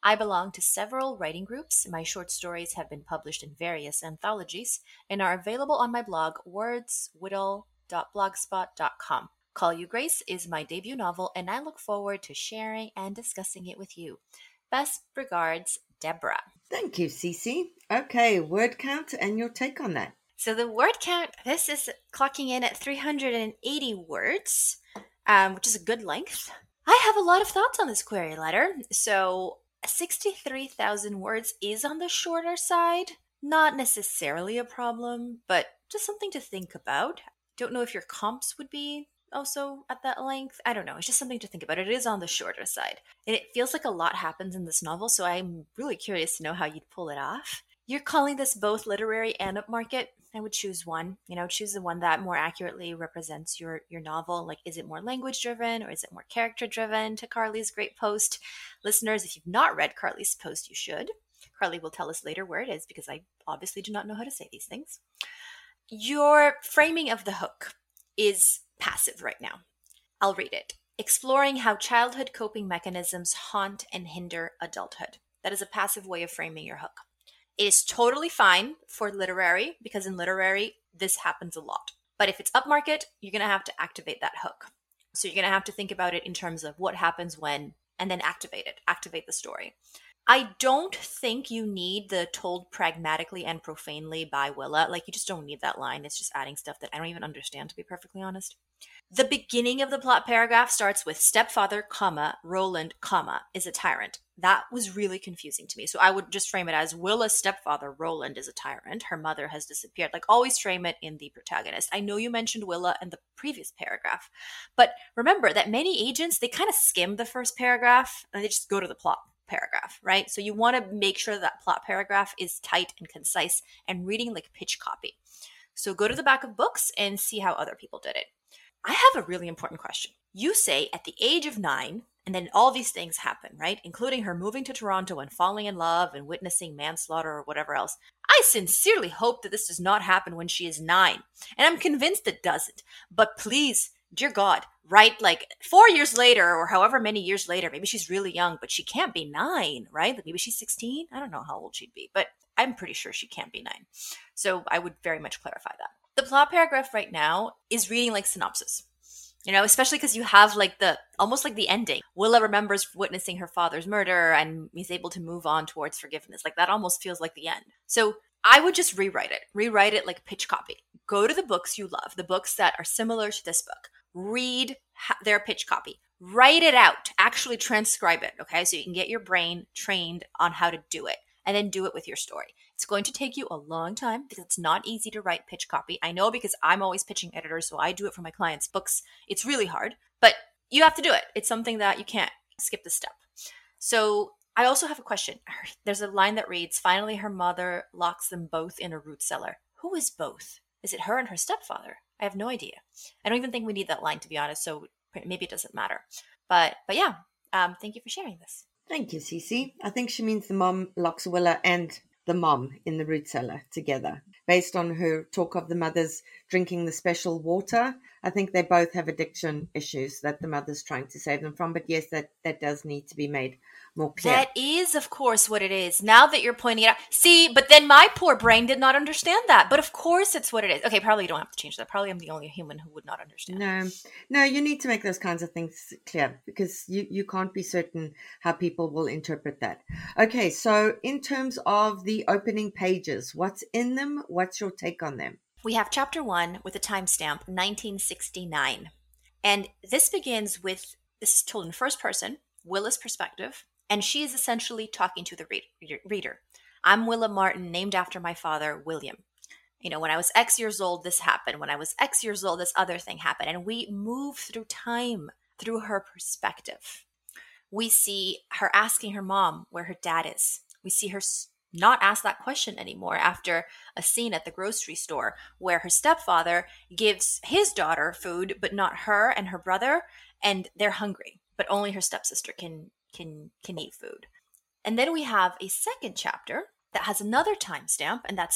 I belong to several writing groups. My short stories have been published in various anthologies and are available on my blog, wordswhittle.blogspot.com. Call You Grace is my debut novel, and I look forward to sharing and discussing it with you. Best regards, Deborah. Thank you, Cece. Okay, word count and your take on that. So the word count, this is clocking in at 380 words, which is a good length. I have a lot of thoughts on this query letter. So 63,000 words is on the shorter side. Not necessarily a problem, but just something to think about. Don't know if your comps would be also at that length. I don't know. It's just something to think about. It is on the shorter side. And it feels like a lot happens in this novel, so I'm really curious to know how you'd pull it off. You're calling this both literary and upmarket. I would choose one. Choose the one that more accurately represents your novel. Like, is it more language driven or is it more character driven? To Carly's great post. Listeners, if you've not read Carly's post, you should. Carly will tell us later where it is because I obviously do not know how to say these things. Your framing of the hook is passive right now. I'll read it. Exploring how childhood coping mechanisms haunt and hinder adulthood. That is a passive way of framing your hook. It is totally fine for literary because in literary, this happens a lot. But if it's upmarket, you're going to have to activate that hook. So you're going to have to think about it in terms of what happens when, and then activate it, activate the story. I don't think you need the told pragmatically and profanely by Willa. Like, you just don't need that line. It's just adding stuff that I don't even understand, to be perfectly honest. The beginning of the plot paragraph starts with stepfather, Roland, is a tyrant. That was really confusing to me. So I would just frame it as Willa's stepfather, Roland, is a tyrant. Her mother has disappeared. Like, always frame it in the protagonist. I know you mentioned Willa in the previous paragraph, but remember that many agents, they kind of skim the first paragraph and they just go to the plot paragraph, right? So you want to make sure that plot paragraph is tight and concise and reading like pitch copy. So go to the back of books and see how other people did it. I have a really important question. You say at the age of 9, and then all these things happen, right? Including her moving to Toronto and falling in love and witnessing manslaughter or whatever else. I sincerely hope that this does not happen when she is 9. And I'm convinced it doesn't. But please, dear God, right? Like 4 years later or however many years later, maybe she's really young, but she can't be 9, right? Like maybe she's 16. I don't know how old she'd be, but I'm pretty sure she can't be 9. So I would very much clarify that. The plot paragraph right now is reading like synopsis, especially because you have like almost like the ending. Willa remembers witnessing her father's murder and is able to move on towards forgiveness. Like that almost feels like the end. So I would just rewrite it like pitch copy. Go to the books you love, the books that are similar to this book. Read their pitch copy. Write it out. Actually transcribe it, okay? So you can get your brain trained on how to do it and then do it with your story. It's going to take you a long time because it's not easy to write pitch copy. I know because I'm always pitching editors, so I do it for my clients' books. It's really hard, but you have to do it. It's something that you can't skip the step. So I also have a question. There's a line that reads, finally her mother locks them both in a root cellar. Who is both? Is it her and her stepfather? I have no idea. I don't even think we need that line, to be honest, so maybe it doesn't matter. But yeah, thank you for sharing this. Thank you, Cece. I think she means the mom locks Willa and the mom in the root cellar together. Based on her talk of the mothers drinking the special water, I think they both have addiction issues that the mother's trying to save them from. But yes, that does need to be made more clear. That is, of course, what it is. Now that you're pointing it out. See, but then my poor brain did not understand that. But of course it's what it is. Okay, probably you don't have to change that. Probably I'm the only human who would not understand. No, you need to make those kinds of things clear because you can't be certain how people will interpret that. Okay, so in terms of the opening pages, what's in them? What's your take on them? We have chapter 1 with a timestamp, 1969. And this begins with, this is told in first person, Willa's perspective, and she is essentially talking to the reader. I'm Willa Martin, named after my father, William. When I was X years old, this happened. When I was X years old, this other thing happened. And we move through time through her perspective. We see her asking her mom where her dad is. We see her not ask that question anymore after a scene at the grocery store where her stepfather gives his daughter food, but not her and her brother, and they're hungry, but only her stepsister can eat food. And then we have a second chapter that has another timestamp, and that's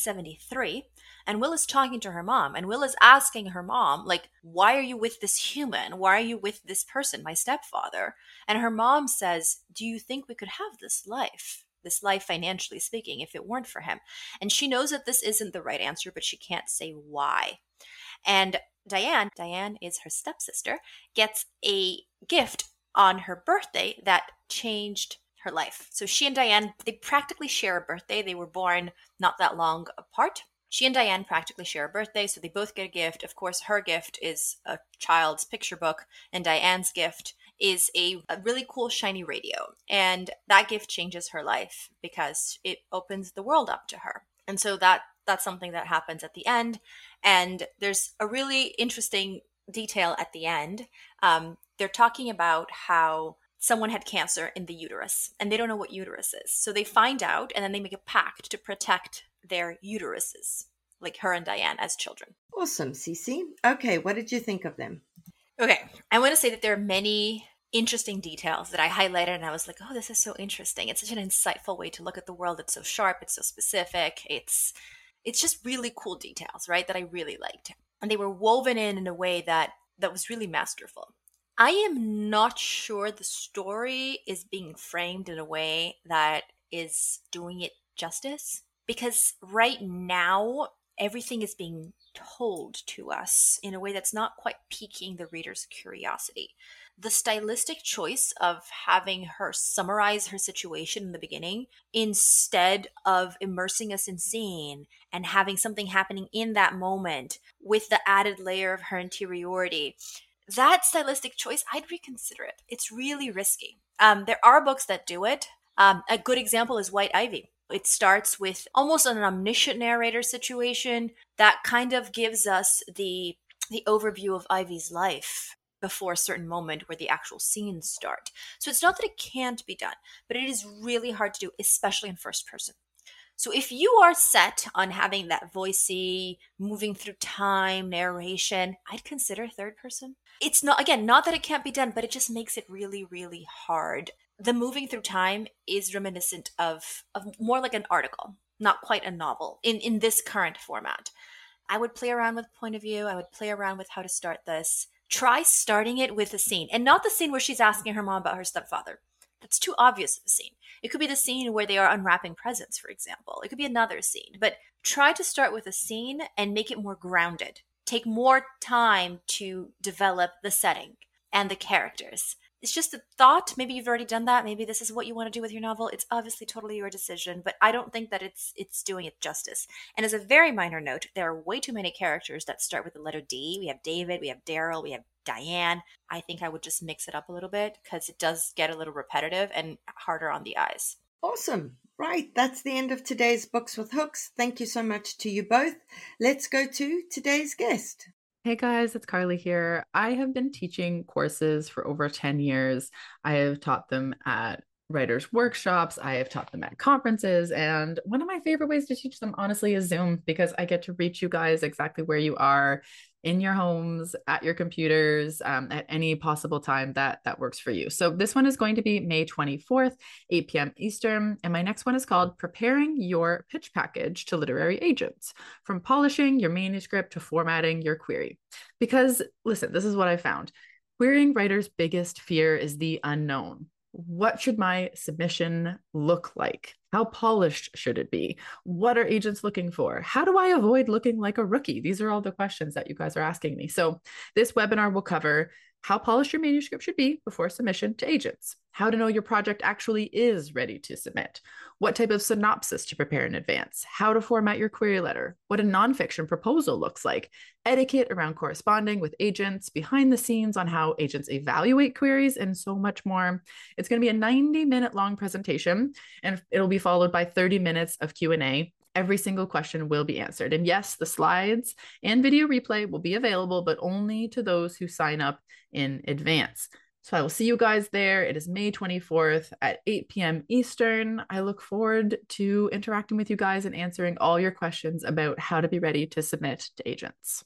1973. And Will is talking to her mom, and Will is asking her mom, like, why are you with this human? Why are you with this person, my stepfather? And her mom says, do you think we could have this life? This life, financially speaking, if it weren't for him. And she knows that this isn't the right answer, but she can't say why. And Diane is her stepsister, gets a gift on her birthday that changed her life. So she and Diane, they practically share a birthday. They were born not that long apart. She and Diane practically share a birthday, so they both get a gift. Of course, her gift is a child's picture book, and Diane's gift is a really cool shiny radio. And that gift changes her life because it opens the world up to her. And so that's something that happens at the end. And there's a really interesting detail at the end. They're talking about how someone had cancer in the uterus, and they don't know what uterus is. So they find out, and then they make a pact to protect their uteruses, like her and Diane as children. Awesome, Cece. Okay, what did you think of them? Okay, I want to say that there are many interesting details that I highlighted, and I was like, oh, this is so interesting. It's such an insightful way to look at the world. It's so sharp. It's so specific. It's just really cool details, right, that I really liked. And they were woven in a way that was really masterful. I am not sure the story is being framed in a way that is doing it justice, because right now everything is being told to us in a way that's not quite piquing the reader's curiosity. The stylistic choice of having her summarize her situation in the beginning instead of immersing us in scene and having something happening in that moment with the added layer of her interiority, that stylistic choice, I'd reconsider it. It's really risky. There are books that do it. A good example is White Ivy. It starts with almost an omniscient narrator situation that kind of gives us the overview of Ivy's life before a certain moment where the actual scenes start. So it's not that it can't be done, but it is really hard to do, especially in first person. So if you are set on having that voicey, moving through time narration, I'd consider third person. It's not, again, not that it can't be done, but it just makes it really, really hard. The moving through time is reminiscent of more like an article, not quite a novel in this current format. I would play around with point of view. I would play around with how to start this. Try starting it with a scene, and not the scene where she's asking her mom about her stepfather. That's too obvious of a scene. It could be the scene where they are unwrapping presents, for example. It could be another scene, but try to start with a scene and make it more grounded. Take more time to develop the setting and the characters. It's just a thought. Maybe you've already done that. Maybe this is what you want to do with your novel. It's obviously totally your decision, but I don't think that it's doing it justice. And as a very minor note, there are way too many characters that start with the letter D. We have David, we have Daryl, we have Diane. I think I would just mix it up a little bit because it does get a little repetitive and harder on the eyes. Awesome. Right. That's the end of today's Books with Hooks. Thank you so much to you both. Let's go to today's guest. Hey guys, it's Carly here. I have been teaching courses for over 10 years. I have taught them at writers' workshops. I have taught them at conferences. And one of my favorite ways to teach them, honestly, is Zoom, because I get to reach you guys exactly where you are, in your homes, at your computers, at any possible time that works for you. So this one is going to be May 24th, 8 p.m. Eastern. And my next one is called Preparing Your Pitch Package to Literary Agents, from polishing your manuscript to formatting your query. Because listen, this is what I found. Querying writers' biggest fear is the unknown. What should my submission look like? How polished should it be? What are agents looking for? How do I avoid looking like a rookie? These are all the questions that you guys are asking me. So this webinar will cover how polished your manuscript should be before submission to agents, how to know your project actually is ready to submit, what type of synopsis to prepare in advance, how to format your query letter, what a nonfiction proposal looks like, etiquette around corresponding with agents, behind the scenes on how agents evaluate queries, and so much more. It's going to be a 90-minute long presentation, and it'll be followed by 30 minutes of Q&A. Every single question will be answered. And yes, the slides and video replay will be available, but only to those who sign up in advance. So I will see you guys there. It is May 24th at 8 p.m. Eastern. I look forward to interacting with you guys and answering all your questions about how to be ready to submit to agents.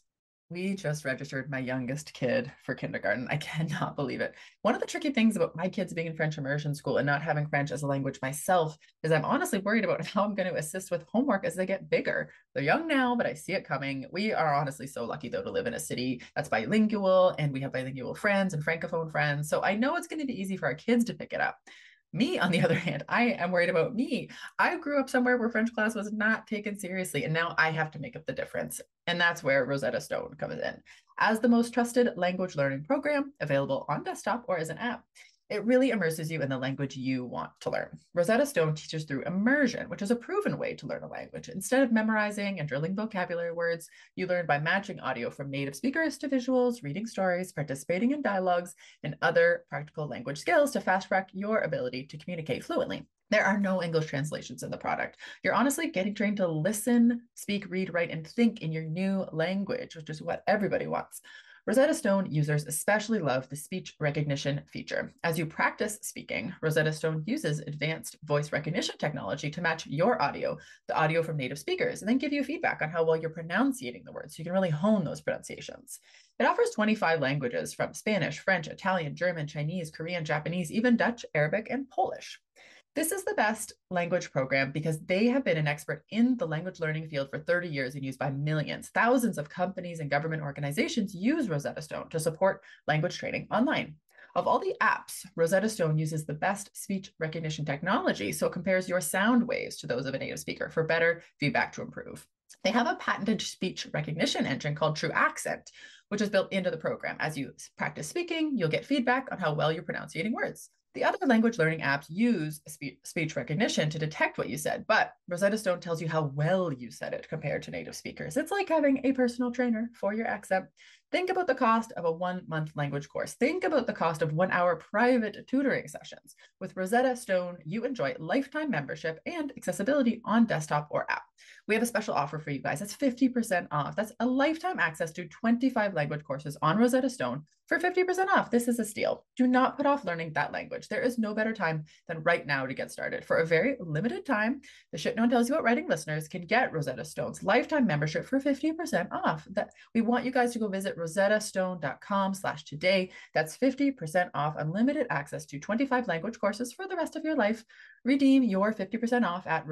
We just registered my youngest kid for kindergarten. I cannot believe it. One of the tricky things about my kids being in French immersion school and not having French as a language myself is I'm honestly worried about how I'm going to assist with homework as they get bigger. They're young now, but I see it coming. We are honestly so lucky, though, to live in a city that's bilingual, and we have bilingual friends and francophone friends. So I know it's going to be easy for our kids to pick it up. Me, on the other hand, I am worried about me. I grew up somewhere where French class was not taken seriously, and now I have to make up the difference. And that's where Rosetta Stone comes in. As the most trusted language learning program available on desktop or as an app, it really immerses you in the language you want to learn. Rosetta Stone teaches through immersion, which is a proven way to learn a language. Instead of memorizing and drilling vocabulary words, you learn by matching audio from native speakers to visuals, reading stories, participating in dialogues, and other practical language skills to fast track your ability to communicate fluently. There are no English translations in the product. You're honestly getting trained to listen, speak, read, write, and think in your new language, which is what everybody wants. Rosetta Stone users especially love the speech recognition feature. As you practice speaking, Rosetta Stone uses advanced voice recognition technology to match your audio, the audio from native speakers, and then give you feedback on how well you're pronunciating the words so you can really hone those pronunciations. It offers 25 languages from Spanish, French, Italian, German, Chinese, Korean, Japanese, even Dutch, Arabic, and Polish. This is the best language program because they have been an expert in the language learning field for 30 years and used by millions. Thousands of companies and government organizations use Rosetta Stone to support language training online. Of all the apps, Rosetta Stone uses the best speech recognition technology, so it compares your sound waves to those of a native speaker for better feedback to improve. They have a patented speech recognition engine called True Accent, which is built into the program. As you practice speaking, you'll get feedback on how well you're pronouncing words. The other language learning apps use speech recognition to detect what you said, but Rosetta Stone tells you how well you said it compared to native speakers. It's like having a personal trainer for your accent. Think about the cost of a 1-month language course. Think about the cost of 1-hour private tutoring sessions. With Rosetta Stone, you enjoy lifetime membership and accessibility on desktop or app. We have a special offer for you guys. That's 50% off. That's a lifetime access to 25 language courses on Rosetta Stone for 50% off. This is a steal. Do not put off learning that language. There is no better time than right now to get started. For a very limited time, the Shit No One Tells You About Writing listeners can get Rosetta Stone's lifetime membership for 50% off. We want you guys to go visit rosettastone.com/today. That's 50% off unlimited access to 25 language courses for the rest of your life. Redeem your 50% off at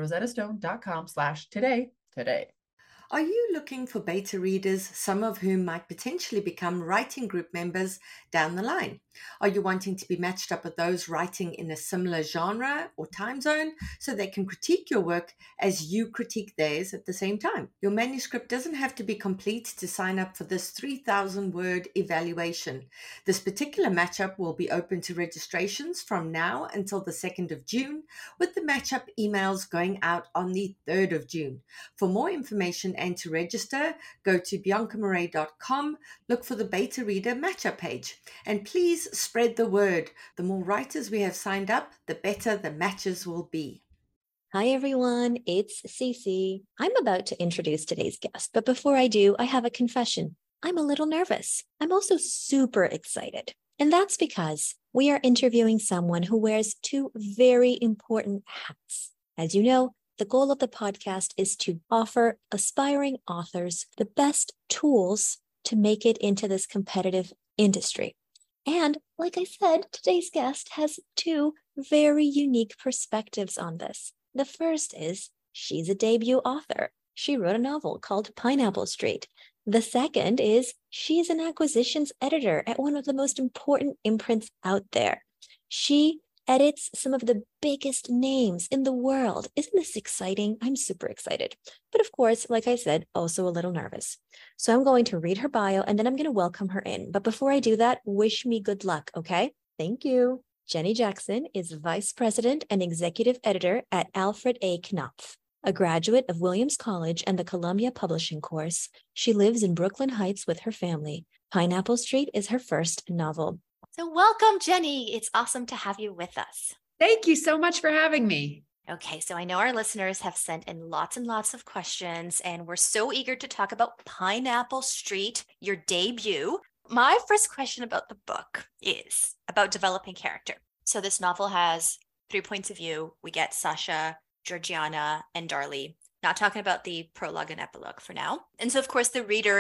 rosettastone.com/today today. Are you looking for beta readers, some of whom might potentially become writing group members down the line? Are you wanting to be matched up with those writing in a similar genre or time zone so they can critique your work as you critique theirs at the same time? Your manuscript doesn't have to be complete to sign up for this 3,000-word evaluation. This particular matchup will be open to registrations from now until the 2nd of June, with the matchup emails going out on the 3rd of June. For more information and to register, go to biancamurray.com, look for the beta reader matchup page, and please spread the word. The more writers we have signed up, the better the matches will be. Hi everyone, it's Cece. I'm about to introduce today's guest, but before I do, I have a confession. I'm a little nervous. I'm also super excited. And that's because we are interviewing someone who wears two very important hats. As you know, the goal of the podcast is to offer aspiring authors the best tools to make it into this competitive industry. And like I said, today's guest has two very unique perspectives on this. The first is she's a debut author. She wrote a novel called Pineapple Street. The second is she's an acquisitions editor at one of the most important imprints out there. She edits some of the biggest names in the world. Isn't this exciting? I'm super excited. But of course, like I said, also a little nervous. So I'm going to read her bio and then I'm going to welcome her in. But before I do that, wish me good luck, okay? Thank you. Jenny Jackson is Vice President and Executive Editor at Alfred A. Knopf. A graduate of Williams College and the Columbia Publishing course, she lives in Brooklyn Heights with her family. Pineapple Street is her first novel. So welcome, Jenny. It's awesome to have you with us. Thank you so much for having me. Okay, so I know our listeners have sent in lots and lots of questions, and we're so eager to talk about Pineapple Street, your debut. My first question about the book is about developing character. So this novel has 3 points of view. We get Sasha, Georgiana, and Darlie. Not talking about the prologue and epilogue for now. And so, of course, the reader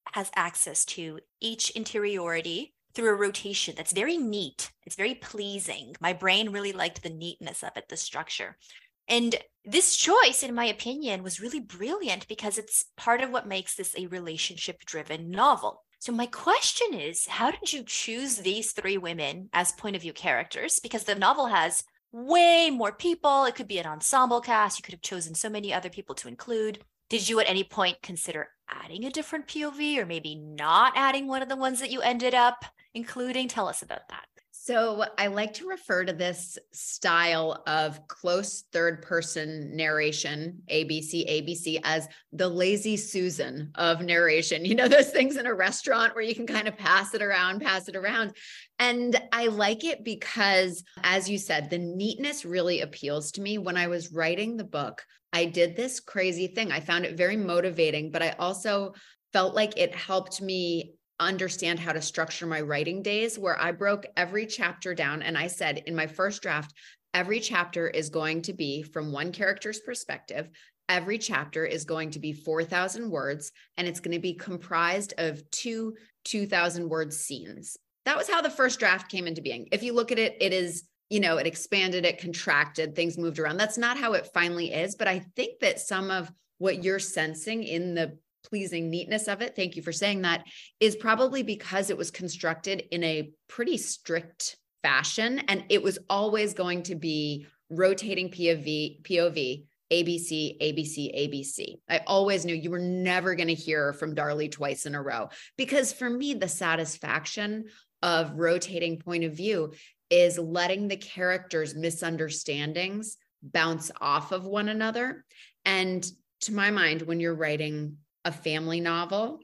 has access to each interiority through a rotation that's very neat. It's very pleasing. My brain really liked the neatness of it, the structure. And this choice, in my opinion, was really brilliant because it's part of what makes this a relationship-driven novel. So my question is, how did you choose these three women as point of view characters? Because the novel has way more people. It could be an ensemble cast. You could have chosen so many other people to include. Did you at any point consider adding a different POV or maybe not adding one of the ones that you ended up including? Tell us about that. So I like to refer to this style of close third person narration, ABC, as the lazy Susan of narration. You know, those things in a restaurant where you can kind of pass it around. And I like it because, as you said, the neatness really appeals to me. When I was writing the book, I did this crazy thing. I found it very motivating, but I also felt like it helped me understand how to structure my writing days, where I broke every chapter down. And I said in my first draft, every chapter is going to be from one character's perspective. Every chapter is going to be 4,000 words, and it's going to be comprised of 2,000 word scenes. That was how the first draft came into being. If you look at it, it is, you know, it expanded, it contracted, things moved around. That's not how it finally is. But I think that some of what you're sensing in the pleasing neatness of it, thank you for saying that, is probably because it was constructed in a pretty strict fashion. And it was always going to be rotating POV, ABC. I always knew you were never going to hear from Darlie twice in a row, because for me, the satisfaction of rotating point of view is letting the characters' misunderstandings bounce off of one another. And to my mind, when you're writing a family novel,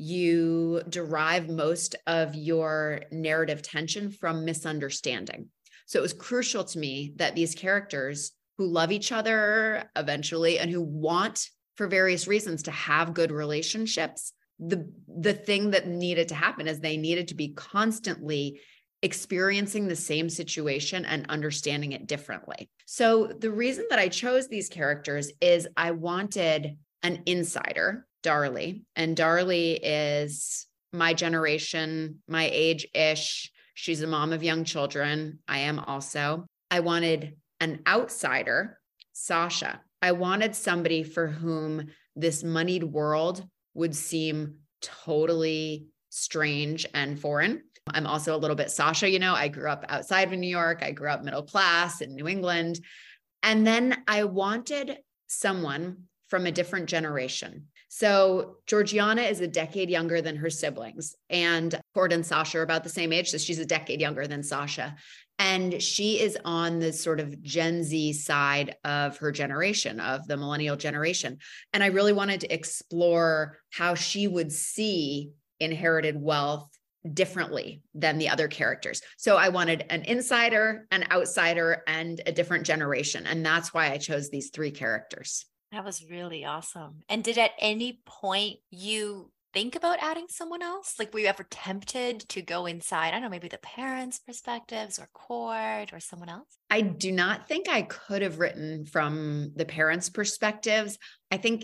you derive most of your narrative tension from misunderstanding. So it was crucial to me that these characters who love each other eventually and who want, for various reasons, to have good relationships, the thing that needed to happen is they needed to be constantly experiencing the same situation and understanding it differently. So the reason that I chose these characters is I wanted an insider, Darlie, and Darlie is my generation, my age-ish. She's a mom of young children. I am also. I wanted an outsider, Sasha. I wanted somebody for whom this moneyed world would seem totally strange and foreign. I'm also a little bit Sasha, you know, I grew up outside of New York. I grew up middle class in New England. And then I wanted someone from a different generation. So Georgiana is a decade younger than her siblings, and Cord and Sasha are about the same age. So she's a decade younger than Sasha. And she is on the sort of Gen Z side of her generation, of the millennial generation. And I really wanted to explore how she would see inherited wealth differently than the other characters. So I wanted an insider, an outsider, and a different generation. And that's why I chose these three characters. That was really awesome. And did at any point you think about adding someone else? Like, were you ever tempted to go inside, I don't know, maybe the parents' perspectives or Cord or someone else? I do not think I could have written from the parents' perspectives. I think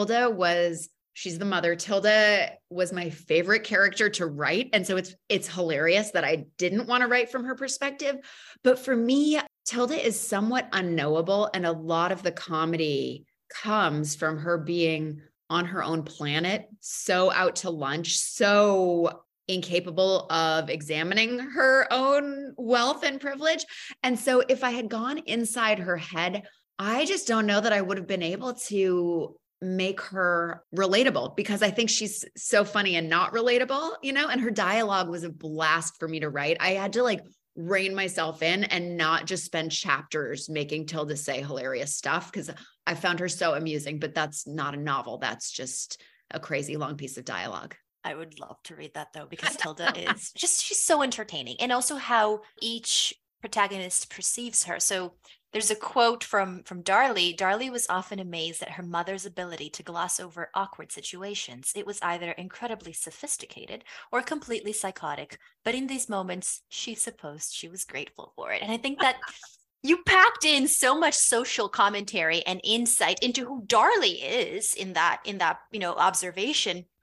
she's the mother. Tilda was my favorite character to write. And so it's hilarious that I didn't want to write from her perspective. But for me, Tilda is somewhat unknowable. And a lot of the comedy comes from her being on her own planet, so out to lunch, so incapable of examining her own wealth and privilege. And so if I had gone inside her head, I just don't know that I would have been able to make her relatable, because I think she's so funny and not relatable, you know, and her dialogue was a blast for me to write. I had to rein myself in and not just spend chapters making Tilda say hilarious stuff, because I found her so amusing, but that's not a novel. That's just a crazy long piece of dialogue. I would love to read that though, because Tilda is she's so entertaining, and also how each protagonist perceives her. So there's a quote from Darlie. Darlie was often amazed at her mother's ability to gloss over awkward situations. It was either incredibly sophisticated or completely psychotic, but in these moments, she supposed she was grateful for it. And I think that you packed in so much social commentary and insight into who Darlie is in that observation.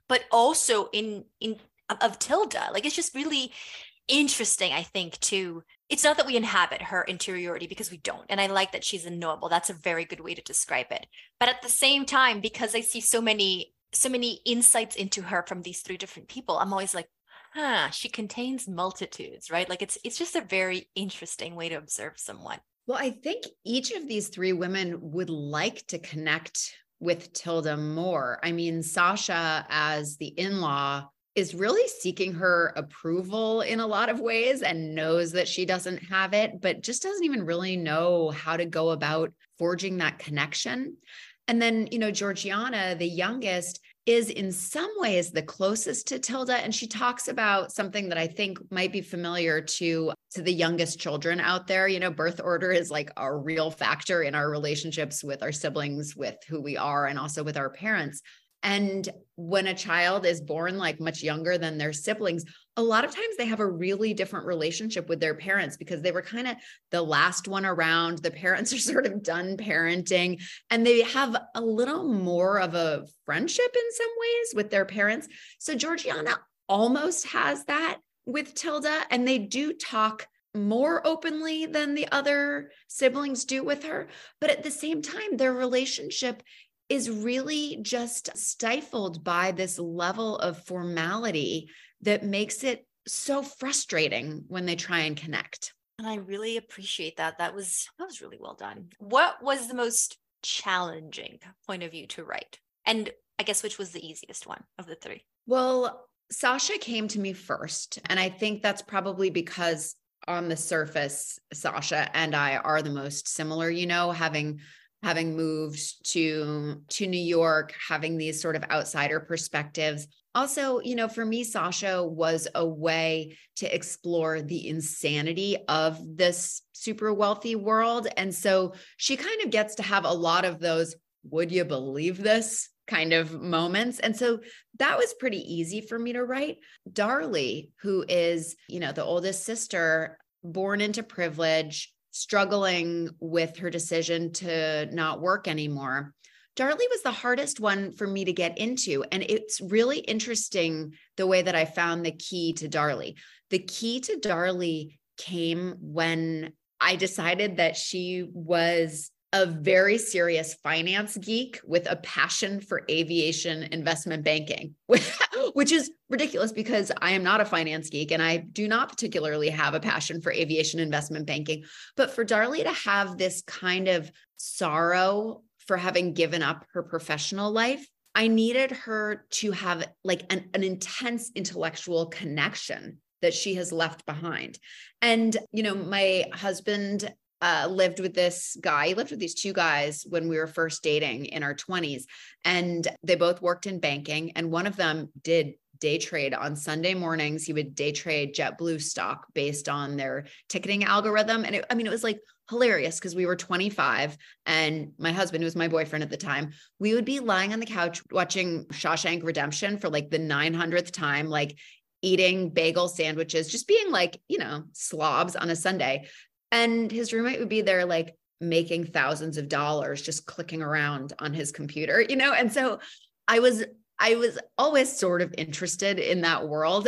but also in of Tilda. Like, it's just really interesting, I think, to it's not that we inhabit her interiority, because we don't. And I like that she's a noble. That's a very good way to describe it. But at the same time, because I see so many insights into her from these three different people, I'm always like, she contains multitudes, right? Like, it's just a very interesting way to observe someone. Well, I think each of these three women would like to connect with Tilda more. I mean, Sasha, as the in-law, is really seeking her approval in a lot of ways and knows that she doesn't have it, but just doesn't even really know how to go about forging that connection. And then, Georgiana, the youngest, is in some ways the closest to Tilda. And she talks about something that I think might be familiar to the youngest children out there. Birth order is like a real factor in our relationships with our siblings, with who we are, and also with our parents. And when a child is born like much younger than their siblings, a lot of times they have a really different relationship with their parents because they were kind of the last one around. The parents are sort of done parenting, and they have a little more of a friendship in some ways with their parents. So Georgiana almost has that with Tilda, and they do talk more openly than the other siblings do with her. But at the same time, their relationship is really just stifled by this level of formality that makes it so frustrating when they try and connect. And I really appreciate that. That was really well done. What was the most challenging point of view to write? And I guess which was the easiest one of the three? Well, Sasha came to me first. And I think that's probably because on the surface, Sasha and I are the most similar, having moved to New York, having these sort of outsider perspectives. Also, for me, Sasha was a way to explore the insanity of this super wealthy world. And so she kind of gets to have a lot of those, would you believe this kind of moments. And so that was pretty easy for me to write. Darlie, who is, the oldest sister, born into privilege, struggling with her decision to not work anymore. Darlie was the hardest one for me to get into. And it's really interesting the way that I found the key to Darlie. The key to Darlie came when I decided that she was a very serious finance geek with a passion for aviation investment banking, which is ridiculous because I am not a finance geek and I do not particularly have a passion for aviation investment banking. But for Darlie to have this kind of sorrow for having given up her professional life, I needed her to have like an intense intellectual connection that she has left behind. And, my husband lived with this guy. He lived with these two guys when we were first dating in our 20s, and they both worked in banking. And one of them did day trade on Sunday mornings. He would day trade JetBlue stock based on their ticketing algorithm. And it was like hilarious because we were 25 and my husband, who was my boyfriend at the time, we would be lying on the couch watching Shawshank Redemption for like the 900th time, like eating bagel sandwiches, just being like, slobs on a Sunday. And his roommate would be there like making thousands of dollars, just clicking around on his computer, And so I was always sort of interested in that world.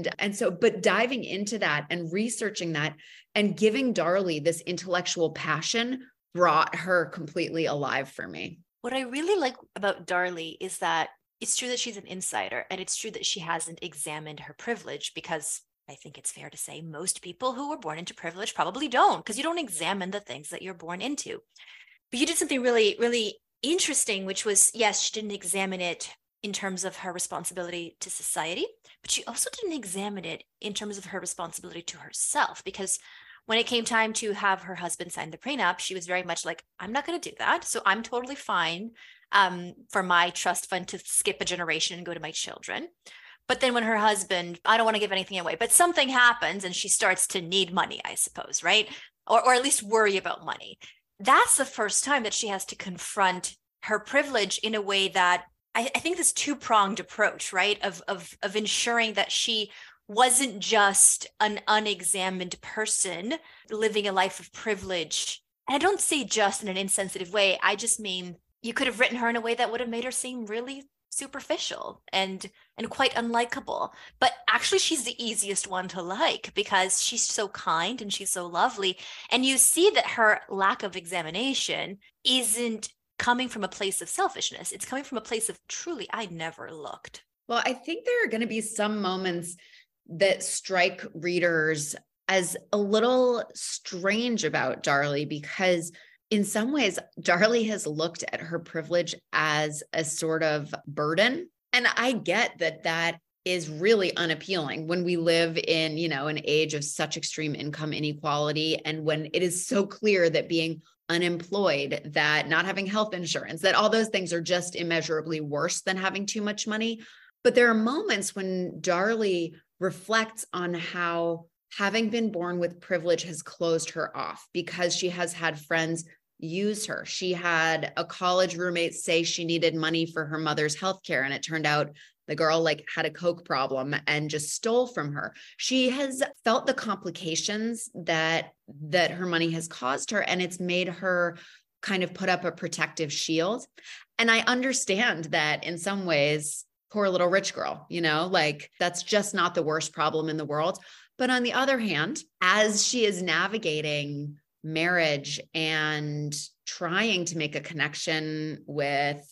But diving into that and researching that and giving Darlie this intellectual passion brought her completely alive for me. What I really like about Darlie is that it's true that she's an insider, and it's true that she hasn't examined her privilege, because I think it's fair to say most people who were born into privilege probably don't, because you don't examine the things that you're born into. But you did something really, really interesting, which was, yes, she didn't examine it in terms of her responsibility to society, but she also didn't examine it in terms of her responsibility to herself, because when it came time to have her husband sign the prenup, she was very much like, I'm not going to do that. So I'm totally fine for my trust fund to skip a generation and go to my children. But then when her husband, I don't want to give anything away, but something happens and she starts to need money, I suppose, right? Or at least worry about money. That's the first time that she has to confront her privilege in a way that I think this two-pronged approach, right? Of ensuring that she wasn't just an unexamined person living a life of privilege. And I don't say just in an insensitive way. I just mean you could have written her in a way that would have made her seem really superficial and quite unlikable. But actually she's the easiest one to like because she's so kind and she's so lovely. And you see that her lack of examination isn't coming from a place of selfishness. It's coming from a place of truly, I never looked. Well, I think there are going to be some moments that strike readers as a little strange about Darlie, because in some ways, Darlie has looked at her privilege as a sort of burden. And I get that that is really unappealing when we live in, an age of such extreme income inequality. And when it is so clear that being unemployed, that not having health insurance, that all those things are just immeasurably worse than having too much money. But there are moments when Darlie reflects on how having been born with privilege has closed her off because she has had friends use her. She had a college roommate say she needed money for her mother's healthcare, and it turned out the girl had a coke problem and just stole from her. She has felt the complications that her money has caused her, and it's made her kind of put up a protective shield. And I understand that in some ways, poor little rich girl, that's just not the worst problem in the world. But on the other hand, as she is navigating marriage and trying to make a connection with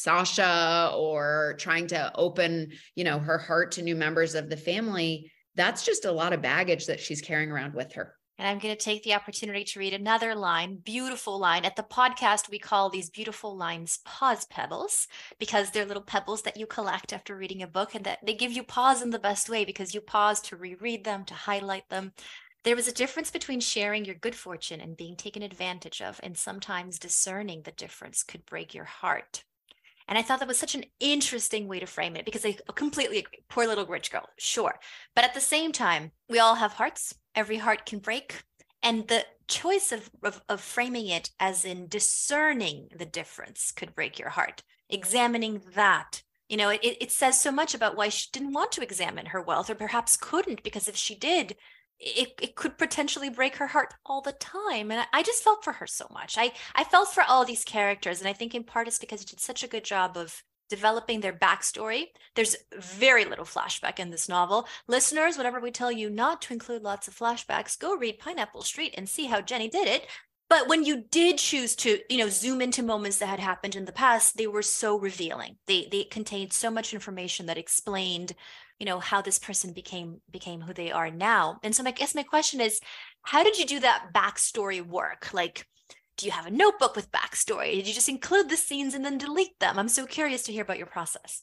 Sasha or trying to open, her heart to new members of the family, that's just a lot of baggage that she's carrying around with her. And I'm going to take the opportunity to read another line, beautiful line. At the podcast, we call these beautiful lines pause pebbles because they're little pebbles that you collect after reading a book, and that they give you pause in the best way because you pause to reread them, to highlight them. There was a difference between sharing your good fortune and being taken advantage of, and sometimes discerning the difference could break your heart. And I thought that was such an interesting way to frame it because I completely agree. Poor little rich girl, sure. But at the same time, we all have hearts. Every heart can break. And the choice of framing it as in discerning the difference could break your heart. Examining that. It says so much about why she didn't want to examine her wealth, or perhaps couldn't, because if she did, it could potentially break her heart all the time. And I just felt for her so much. I felt for all these characters. And I think in part it's because he did such a good job of developing their backstory. There's very little flashback in this novel. Listeners, whenever we tell you not to include lots of flashbacks, go read Pineapple Street and see how Jenny did it. But when you did choose to, zoom into moments that had happened in the past, they were so revealing. They contained so much information that explained, how this person became who they are now. And so I guess my question is, how did you do that backstory work? Do you have a notebook with backstory? Did you just include the scenes and then delete them? I'm so curious to hear about your process.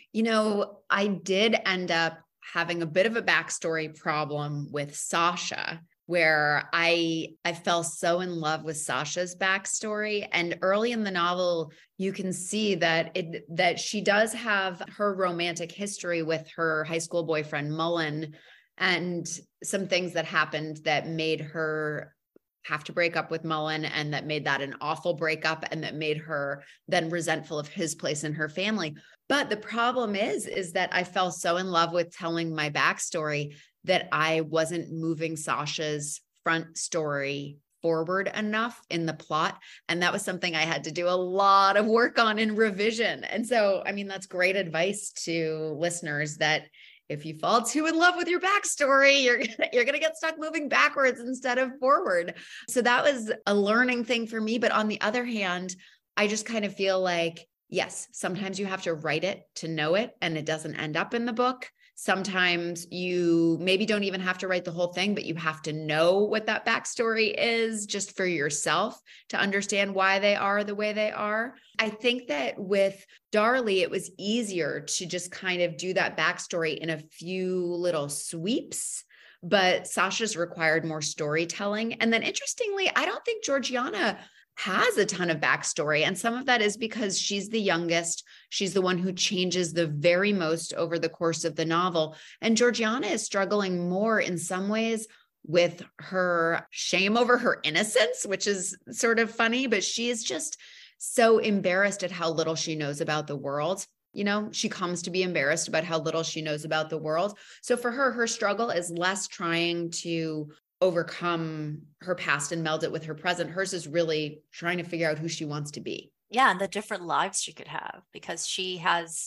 I did end up having a bit of a backstory problem with Sasha, where I fell so in love with Sasha's backstory. And early in the novel, you can see that she does have her romantic history with her high school boyfriend, Mullen, and some things that happened that made her have to break up with Mullen, and that made that an awful breakup, and that made her then resentful of his place in her family. But the problem is that I fell so in love with telling my backstory that I wasn't moving Sasha's front story forward enough in the plot. And that was something I had to do a lot of work on in revision. And so, that's great advice to listeners, that if you fall too in love with your backstory, you're going to get stuck moving backwards instead of forward. So that was a learning thing for me. But on the other hand, I just kind of feel like, yes, sometimes you have to write it to know it, and it doesn't end up in the book. Sometimes you maybe don't even have to write the whole thing, but you have to know what that backstory is just for yourself to understand why they are the way they are. I think that with Darlie, it was easier to just kind of do that backstory in a few little sweeps, but Sasha's required more storytelling. And then interestingly, I don't think Georgiana has a ton of backstory. And some of that is because she's the youngest. She's the one who changes the very most over the course of the novel. And Georgiana is struggling more in some ways with her shame over her innocence, which is sort of funny, but she is just so embarrassed at how little she knows about the world. She comes to be embarrassed about how little she knows about the world. So for her, her struggle is less trying to overcome her past and meld it with her present. Hers is really trying to figure out who she wants to be. Yeah, and the different lives she could have, because she has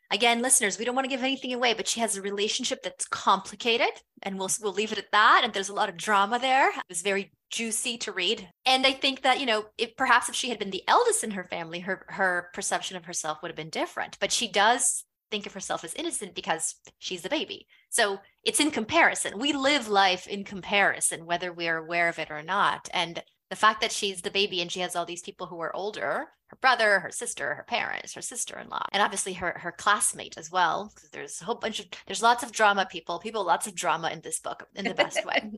Again, listeners, we don't want to give anything away, but she has a relationship that's complicated, and we'll leave it at that. And there's a lot of drama there. It was very juicy to read. And I think that, if she had been the eldest in her family, her perception of herself would have been different. But she does think of herself as innocent because she's a baby. So it's in comparison. We live life in comparison, whether we are aware of it or not. And the fact that she's the baby and she has all these people who are older, her brother, her sister, her parents, her sister-in-law, and obviously her classmate as well. There's a whole there's lots of drama, lots of drama in this book in the best way.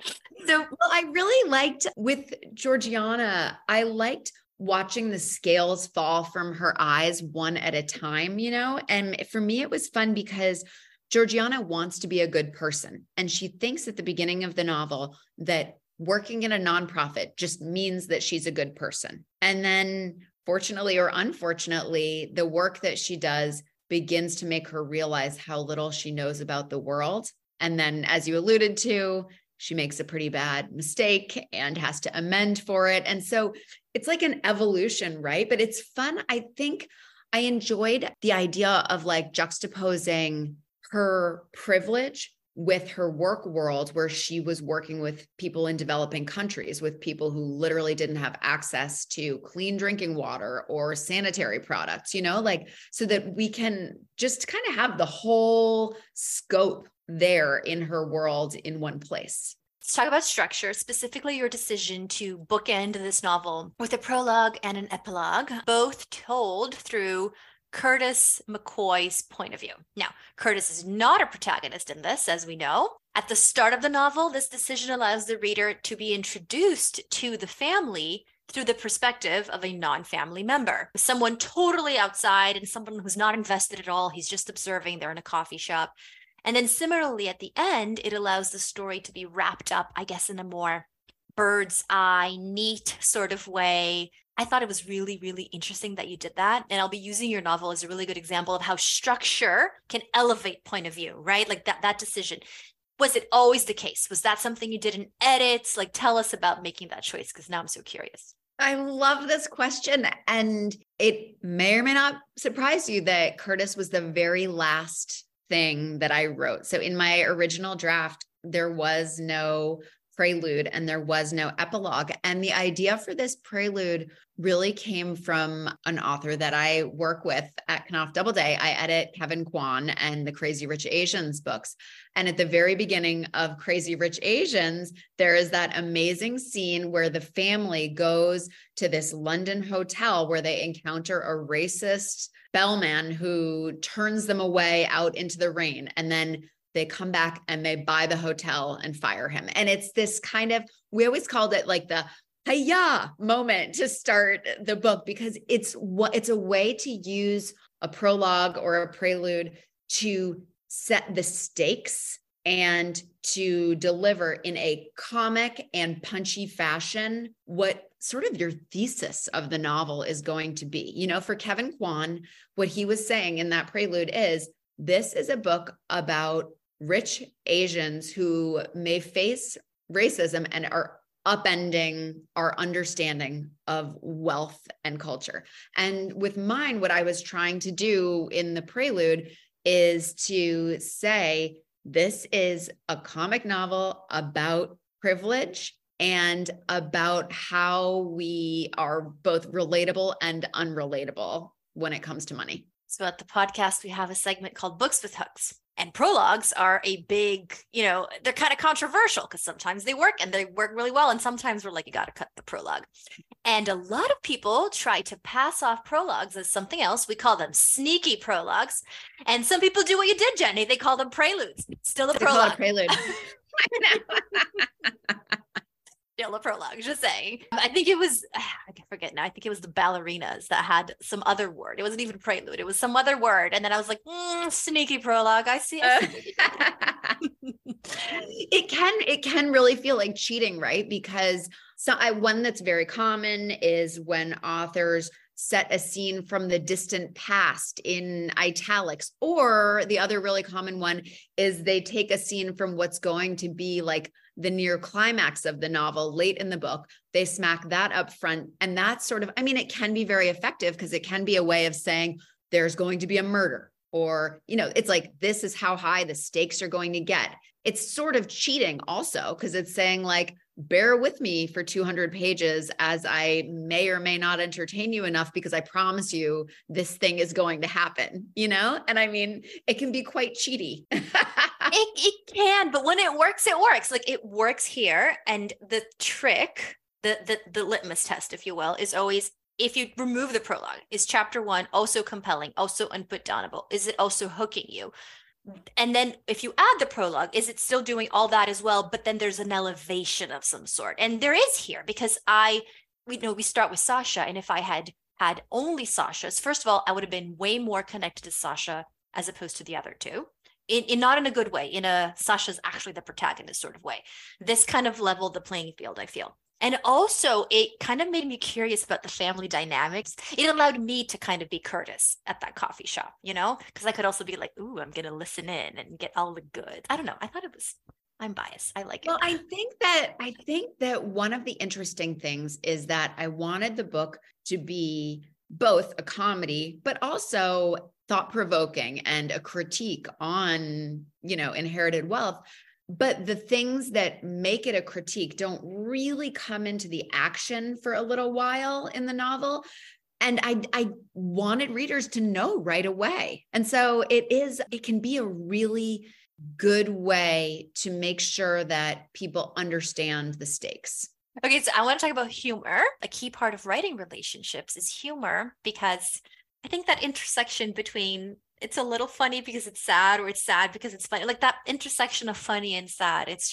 So, well, I really liked with Georgiana, I liked watching the scales fall from her eyes one at a time, and for me, it was fun because Georgiana wants to be a good person. And she thinks at the beginning of the novel that working in a nonprofit just means that she's a good person. And then fortunately or unfortunately, the work that she does begins to make her realize how little she knows about the world. And then, as you alluded to, she makes a pretty bad mistake and has to amend for it. And so it's like an evolution, right? But it's fun. I think I enjoyed the idea of like juxtaposing her privilege with her work world, where she was working with people in developing countries, with people who literally didn't have access to clean drinking water or sanitary products, so that we can just kind of have the whole scope there in her world in one place. Let's talk about structure, specifically your decision to bookend this novel with a prologue and an epilogue, both told through Curtis McCoy's point of view. Now, Curtis is not a protagonist in this, as we know. At the start of the novel, this decision allows the reader to be introduced to the family through the perspective of a non-family member, someone totally outside and someone who's not invested at all. He's just observing. They're in a coffee shop. And then similarly, at the end, it allows the story to be wrapped up, I guess, in a more bird's eye, neat sort of way. I thought it was really, really interesting that you did that. And I'll be using your novel as a really good example of how structure can elevate point of view, right? Like that decision. Was it always the case? Was that something you did in edits? Like, tell us about making that choice, because now I'm so curious. I love this question. And it may or may not surprise you that Curtis was the very last thing that I wrote. So in my original draft, there was no prelude and there was no epilogue. And the idea for this prelude really came from an author that I work with at Knopf Doubleday. I edit Kevin Kwan and the Crazy Rich Asians books. And at the very beginning of Crazy Rich Asians, there is that amazing scene where the family goes to this London hotel where they encounter a racist bellman who turns them away out into the rain. And then they come back and they buy the hotel and fire him. And it's this kind of, we always called it like the hi-ya moment to start the book, because it's a way to use a prologue or a prelude to set the stakes and to deliver in a comic and punchy fashion what sort of your thesis of the novel is going to be. For Kevin Kwan, what he was saying in that prelude is, this is a book about rich Asians who may face racism and are upending our understanding of wealth and culture. And with mine, what I was trying to do in the prelude is to say, this is a comic novel about privilege and about how we are both relatable and unrelatable when it comes to money. So at the podcast, we have a segment called Books with Hooks. And prologues are a big, they're kind of controversial because sometimes they work and they work really well. And sometimes we're like, you got to cut the prologue. And a lot of people try to pass off prologues as something else. We call them sneaky prologues. And some people do what you did, Jenny. They call them preludes. Still a prologue. Prelude. Still a prologue, just saying. I think it was, I forget now, I think it was the ballerinas that had some other word. It wasn't even prelude. It was some other word. And then I was like, sneaky prologue. I see. It can really feel like cheating, right? Because one that's very common is when authors set a scene from the distant past in italics, or the other really common one is they take a scene from what's going to be like the near climax of the novel late in the book. They smack that up front. And that's sort of, it can be very effective because it can be a way of saying there's going to be a murder or, it's like, this is how high the stakes are going to get. It's sort of cheating also, because it's saying like, bear with me for 200 pages as I may or may not entertain you enough, because I promise you this thing is going to happen, And I mean, it can be quite cheaty. It can, but when it works, it works. Like it works here. And the trick, the litmus test, if you will, is always, if you remove the prologue, is chapter 1 also compelling, also unputdownable? Is it also hooking you? And then if you add the prologue, is it still doing all that as well? But then there's an elevation of some sort. And there is here, because we start with Sasha. And if I had only Sasha's, first of all, I would have been way more connected to Sasha as opposed to the other two. In not in a good way, in a Sasha's actually the protagonist sort of way. This kind of leveled the playing field, I feel. And also, it kind of made me curious about the family dynamics. It allowed me to kind of be Curtis at that coffee shop, because I could also be like, ooh, I'm going to listen in and get all the goods. I don't know. I thought I'm biased. I like it. Well, I think that one of the interesting things is that I wanted the book to be both a comedy, but also thought-provoking and a critique on, inherited wealth. But the things that make it a critique don't really come into the action for a little while in the novel. And I wanted readers to know right away. And so it can be a really good way to make sure that people understand the stakes. Okay, so I want to talk about humor. A key part of writing relationships is humor, because I think that intersection between it's a little funny because it's sad, or it's sad because it's funny, like that intersection of funny and sad, it's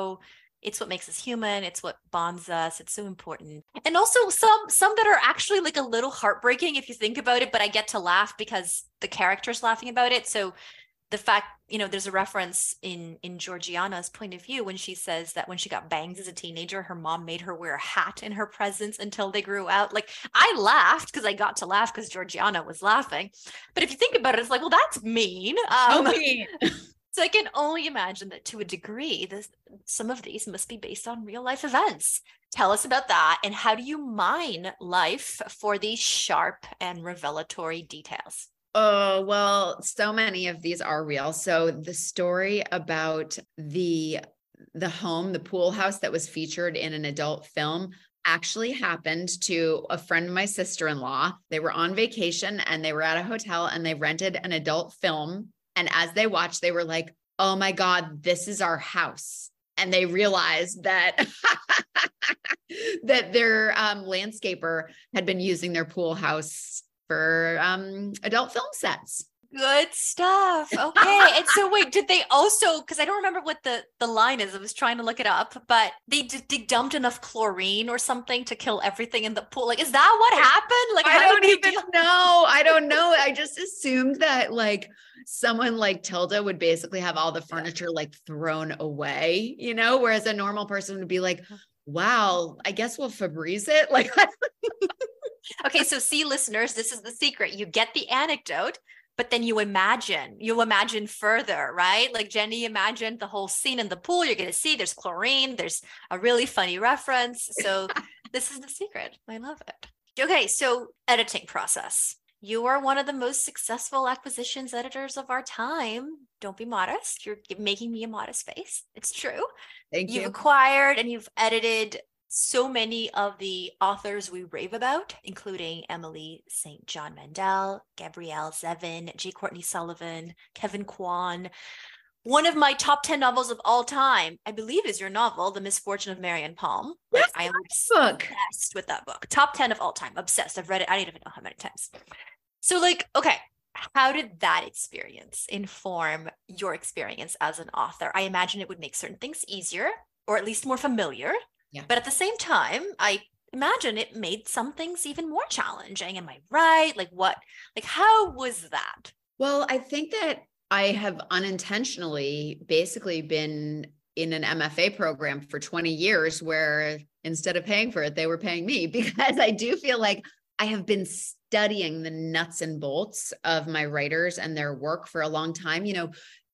what makes us human. It's what bonds us. It's so important. And also some that are actually like a little heartbreaking if you think about it, but I get to laugh because the character's laughing about it. So the fact, there's a reference in Georgiana's point of view when she says that when she got bangs as a teenager, her mom made her wear a hat in her presence until they grew out. Like, I laughed because I got to laugh because Georgiana was laughing. But if you think about it, it's like, well, that's mean. Mean. So I can only imagine that to a degree, some of these must be based on real life events. Tell us about that. And how do you mine life for these sharp and revelatory details? Oh, well, so many of these are real. So the story about the home, the pool house that was featured in an adult film actually happened to a friend of my sister-in-law. They were on vacation and they were at a hotel and they rented an adult film. And as they watched, they were like, oh my God, this is our house. And they realized that that their landscaper had been using their pool house for adult film sets. Good stuff. Okay. And so wait, did they also, because I don't remember what the line is. I was trying to look it up, but they dumped enough chlorine or something to kill everything in the pool. Like, is that what happened? Like, I don't even know. I don't know. I just assumed that like someone like Tilda would basically have all the furniture like thrown away, whereas a normal person would be like, wow, I guess we'll Febreze it. Like, okay. So see, listeners, this is the secret. You get the anecdote, but then you imagine further, right? Like Jenny imagined the whole scene in the pool. You're going to see there's chlorine. There's a really funny reference. So this is the secret. I love it. Okay. So editing process. You are one of the most successful acquisitions editors of our time. Don't be modest. You're making me a modest face. It's true. Thank you. You've acquired and you've edited so many of the authors we rave about, including Emily St. John Mandel, Gabrielle Zevin, J. Courtney Sullivan, Kevin Kwan. One of my top 10 novels of all time, I believe, is your novel, The Misfortune of Marian Palm. Like, Yes, I am book. obsessed with that book. Top 10 of all time. Obsessed. I've read it. I don't even know how many times. So like, okay, how did that experience inform your experience as an author? I imagine it would make certain things easier, or at least more familiar. Yeah. But at the same time, I imagine it made some things even more challenging. Am I right? How was that? Well, I think that I have unintentionally basically been in an MFA program for 20 years where instead of paying for it, they were paying me, because I do feel like I have been studying the nuts and bolts of my writers and their work for a long time.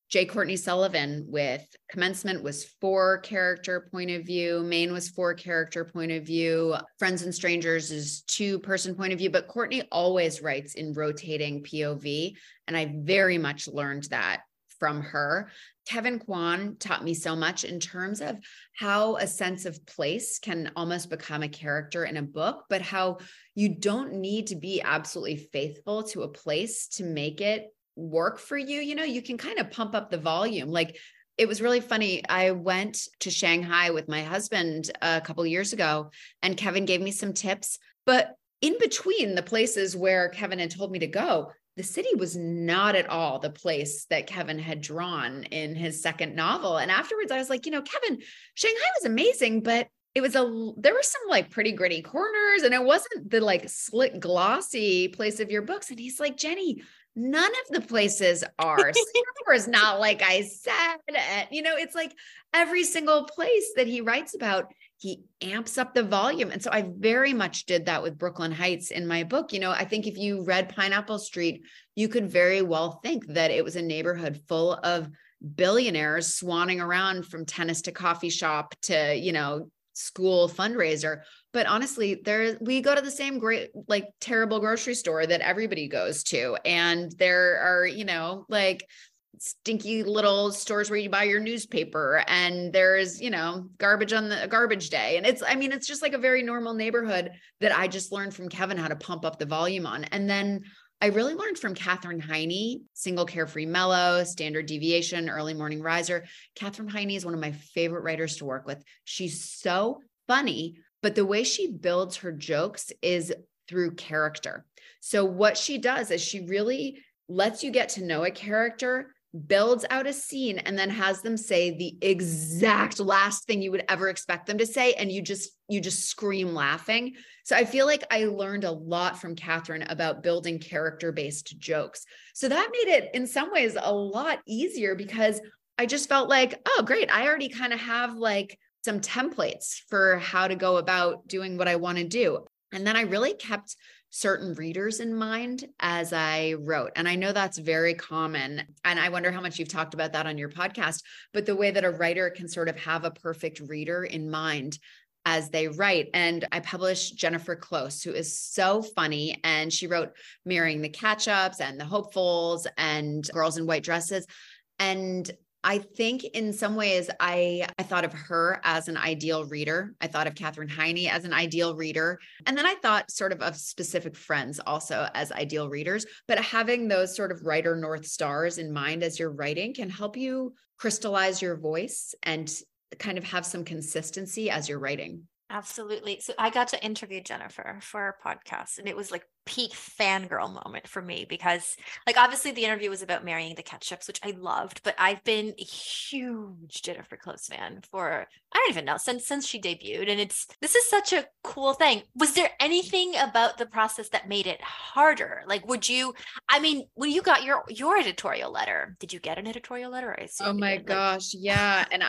J. Courtney Sullivan with Commencement was 4 character point of view. Maine was 4 character point of view. Friends and Strangers is 2 person point of view, but Courtney always writes in rotating POV. And I very much learned that from her. Kevin Kwan taught me so much in terms of how a sense of place can almost become a character in a book, but how you don't need to be absolutely faithful to a place to make it work for you. You know, you can kind of pump up the volume. Like, it was really funny. I went to Shanghai with my husband a couple of years ago, and Kevin gave me some tips, but in between the places where Kevin had told me to go, the city was not at all the place that Kevin had drawn in his second novel. And afterwards I was like, you know, Kevin, Shanghai was amazing, but there were some like pretty gritty corners, and it wasn't the like slick, glossy place of your books. And he's like, Jenny, none of the places are. Singapore is not like I said. And, you know, it's like every single place that he writes about, he amps up the volume. And so I very much did that with Brooklyn Heights in my book. You know, I think if you read Pineapple Street, you could very well think that it was a neighborhood full of billionaires swanning around from tennis to coffee shop to, you know, school fundraiser. But honestly, we go to the same great, like terrible grocery store that everybody goes to. And there are, you know, like stinky little stores where you buy your newspaper, and there's, you know, garbage on the garbage day. And it's just like a very normal neighborhood that I just learned from Kevin how to pump up the volume on. And then I really learned from Katherine Heiny, Single Carefree Mellow, Standard Deviation, Early Morning Riser. Katherine Heiny is one of my favorite writers to work with. She's so funny, but the way she builds her jokes is through character. So what she does is she really lets you get to know a character, builds out a scene, and then has them say the exact last thing you would ever expect them to say. And you just scream laughing. So I feel like I learned a lot from Katherine about building character-based jokes. So that made it in some ways a lot easier, because I just felt like, oh, great. I already kind of have like some templates for how to go about doing what I want to do. And then I really kept certain readers in mind as I wrote. And I know that's very common. And I wonder how much you've talked about that on your podcast, but the way that a writer can sort of have a perfect reader in mind as they write. And I published Jennifer Close, who is so funny. And she wrote Marrying the Catch-Ups and The Hopefuls and Girls in White Dresses. And I think in some ways I thought of her as an ideal reader. I thought of Katherine Heiny as an ideal reader. And then I thought sort of specific friends also as ideal readers. But having those sort of writer North Stars in mind as you're writing can help you crystallize your voice and kind of have some consistency as you're writing. Absolutely. So I got to interview Jennifer for our podcast, and it was like peak fangirl moment for me, because like obviously the interview was about Marrying the Catch-Ups, which I loved, but I've been a huge Jennifer Close fan for, I don't even know, since she debuted. And this is such a cool thing. Was there anything about the process that made it harder? Like, when you got your editorial letter, did you get an editorial letter? I assume oh my gosh. Yeah. And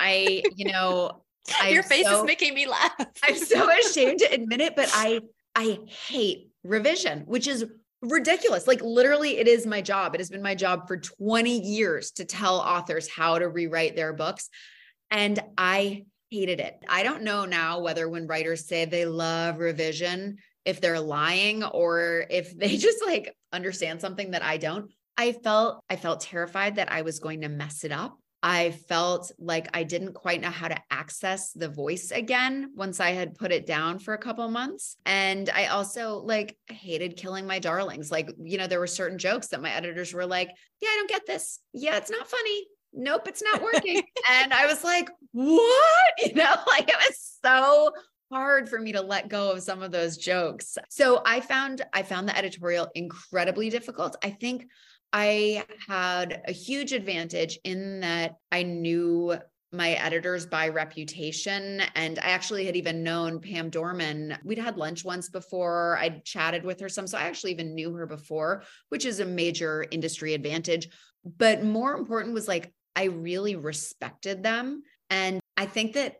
your face is making me laugh. I'm so ashamed to admit it, but I hate revision, which is ridiculous. Like literally it is my job. It has been my job for 20 years to tell authors how to rewrite their books. And I hated it. I don't know now whether when writers say they love revision, if they're lying or if they just like understand something that I don't. I felt terrified that I was going to mess it up. I felt like I didn't quite know how to access the voice again once I had put it down for a couple of months. And I also like hated killing my darlings. Like, you know, there were certain jokes that my editors were like, yeah, I don't get this. Yeah, it's not funny. Nope, it's not working. And I was like, what? You know, like it was so hard for me to let go of some of those jokes. So I found the editorial incredibly difficult. I think I had a huge advantage in that I knew my editors by reputation. And I actually had even known Pam Dorman. We'd had lunch once before. I'd chatted with her some. So I actually even knew her before, which is a major industry advantage. But more important was like, I really respected them. And I think that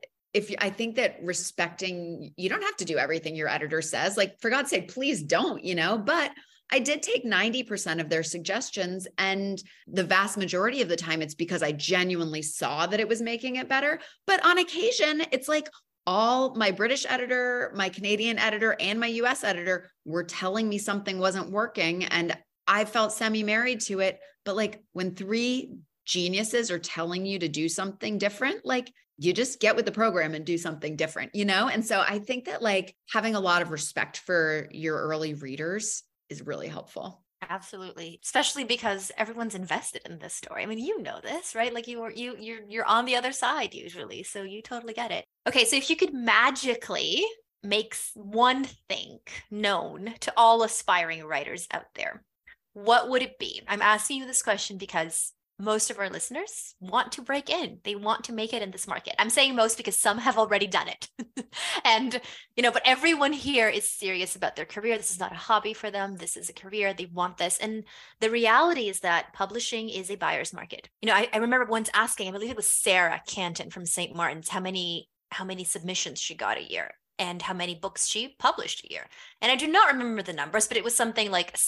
respecting, you don't have to do everything your editor says. Like, for God's sake, please don't, you know, but I did take 90% of their suggestions, and the vast majority of the time it's because I genuinely saw that it was making it better. But on occasion, it's like all my British editor, my Canadian editor, and my US editor were telling me something wasn't working, and I felt semi-married to it. But like when 3 geniuses are telling you to do something different, like you just get with the program and do something different, you know? And so I think that like having a lot of respect for your early readers is really helpful. Absolutely. Especially because everyone's invested in this story. I mean, you know this, right? Like you're on the other side usually. So you totally get it. Okay. So if you could magically make one thing known to all aspiring writers out there, what would it be? I'm asking you this question because most of our listeners want to break in. They want to make it in this market. I'm saying most because some have already done it. And, but everyone here is serious about their career. This is not a hobby for them. This is a career. They want this. And the reality is that publishing is a buyer's market. I remember once asking, I believe it was Sarah Canton from St. Martin's, how many submissions she got a year and how many books she published a year. And I do not remember the numbers, but it was something like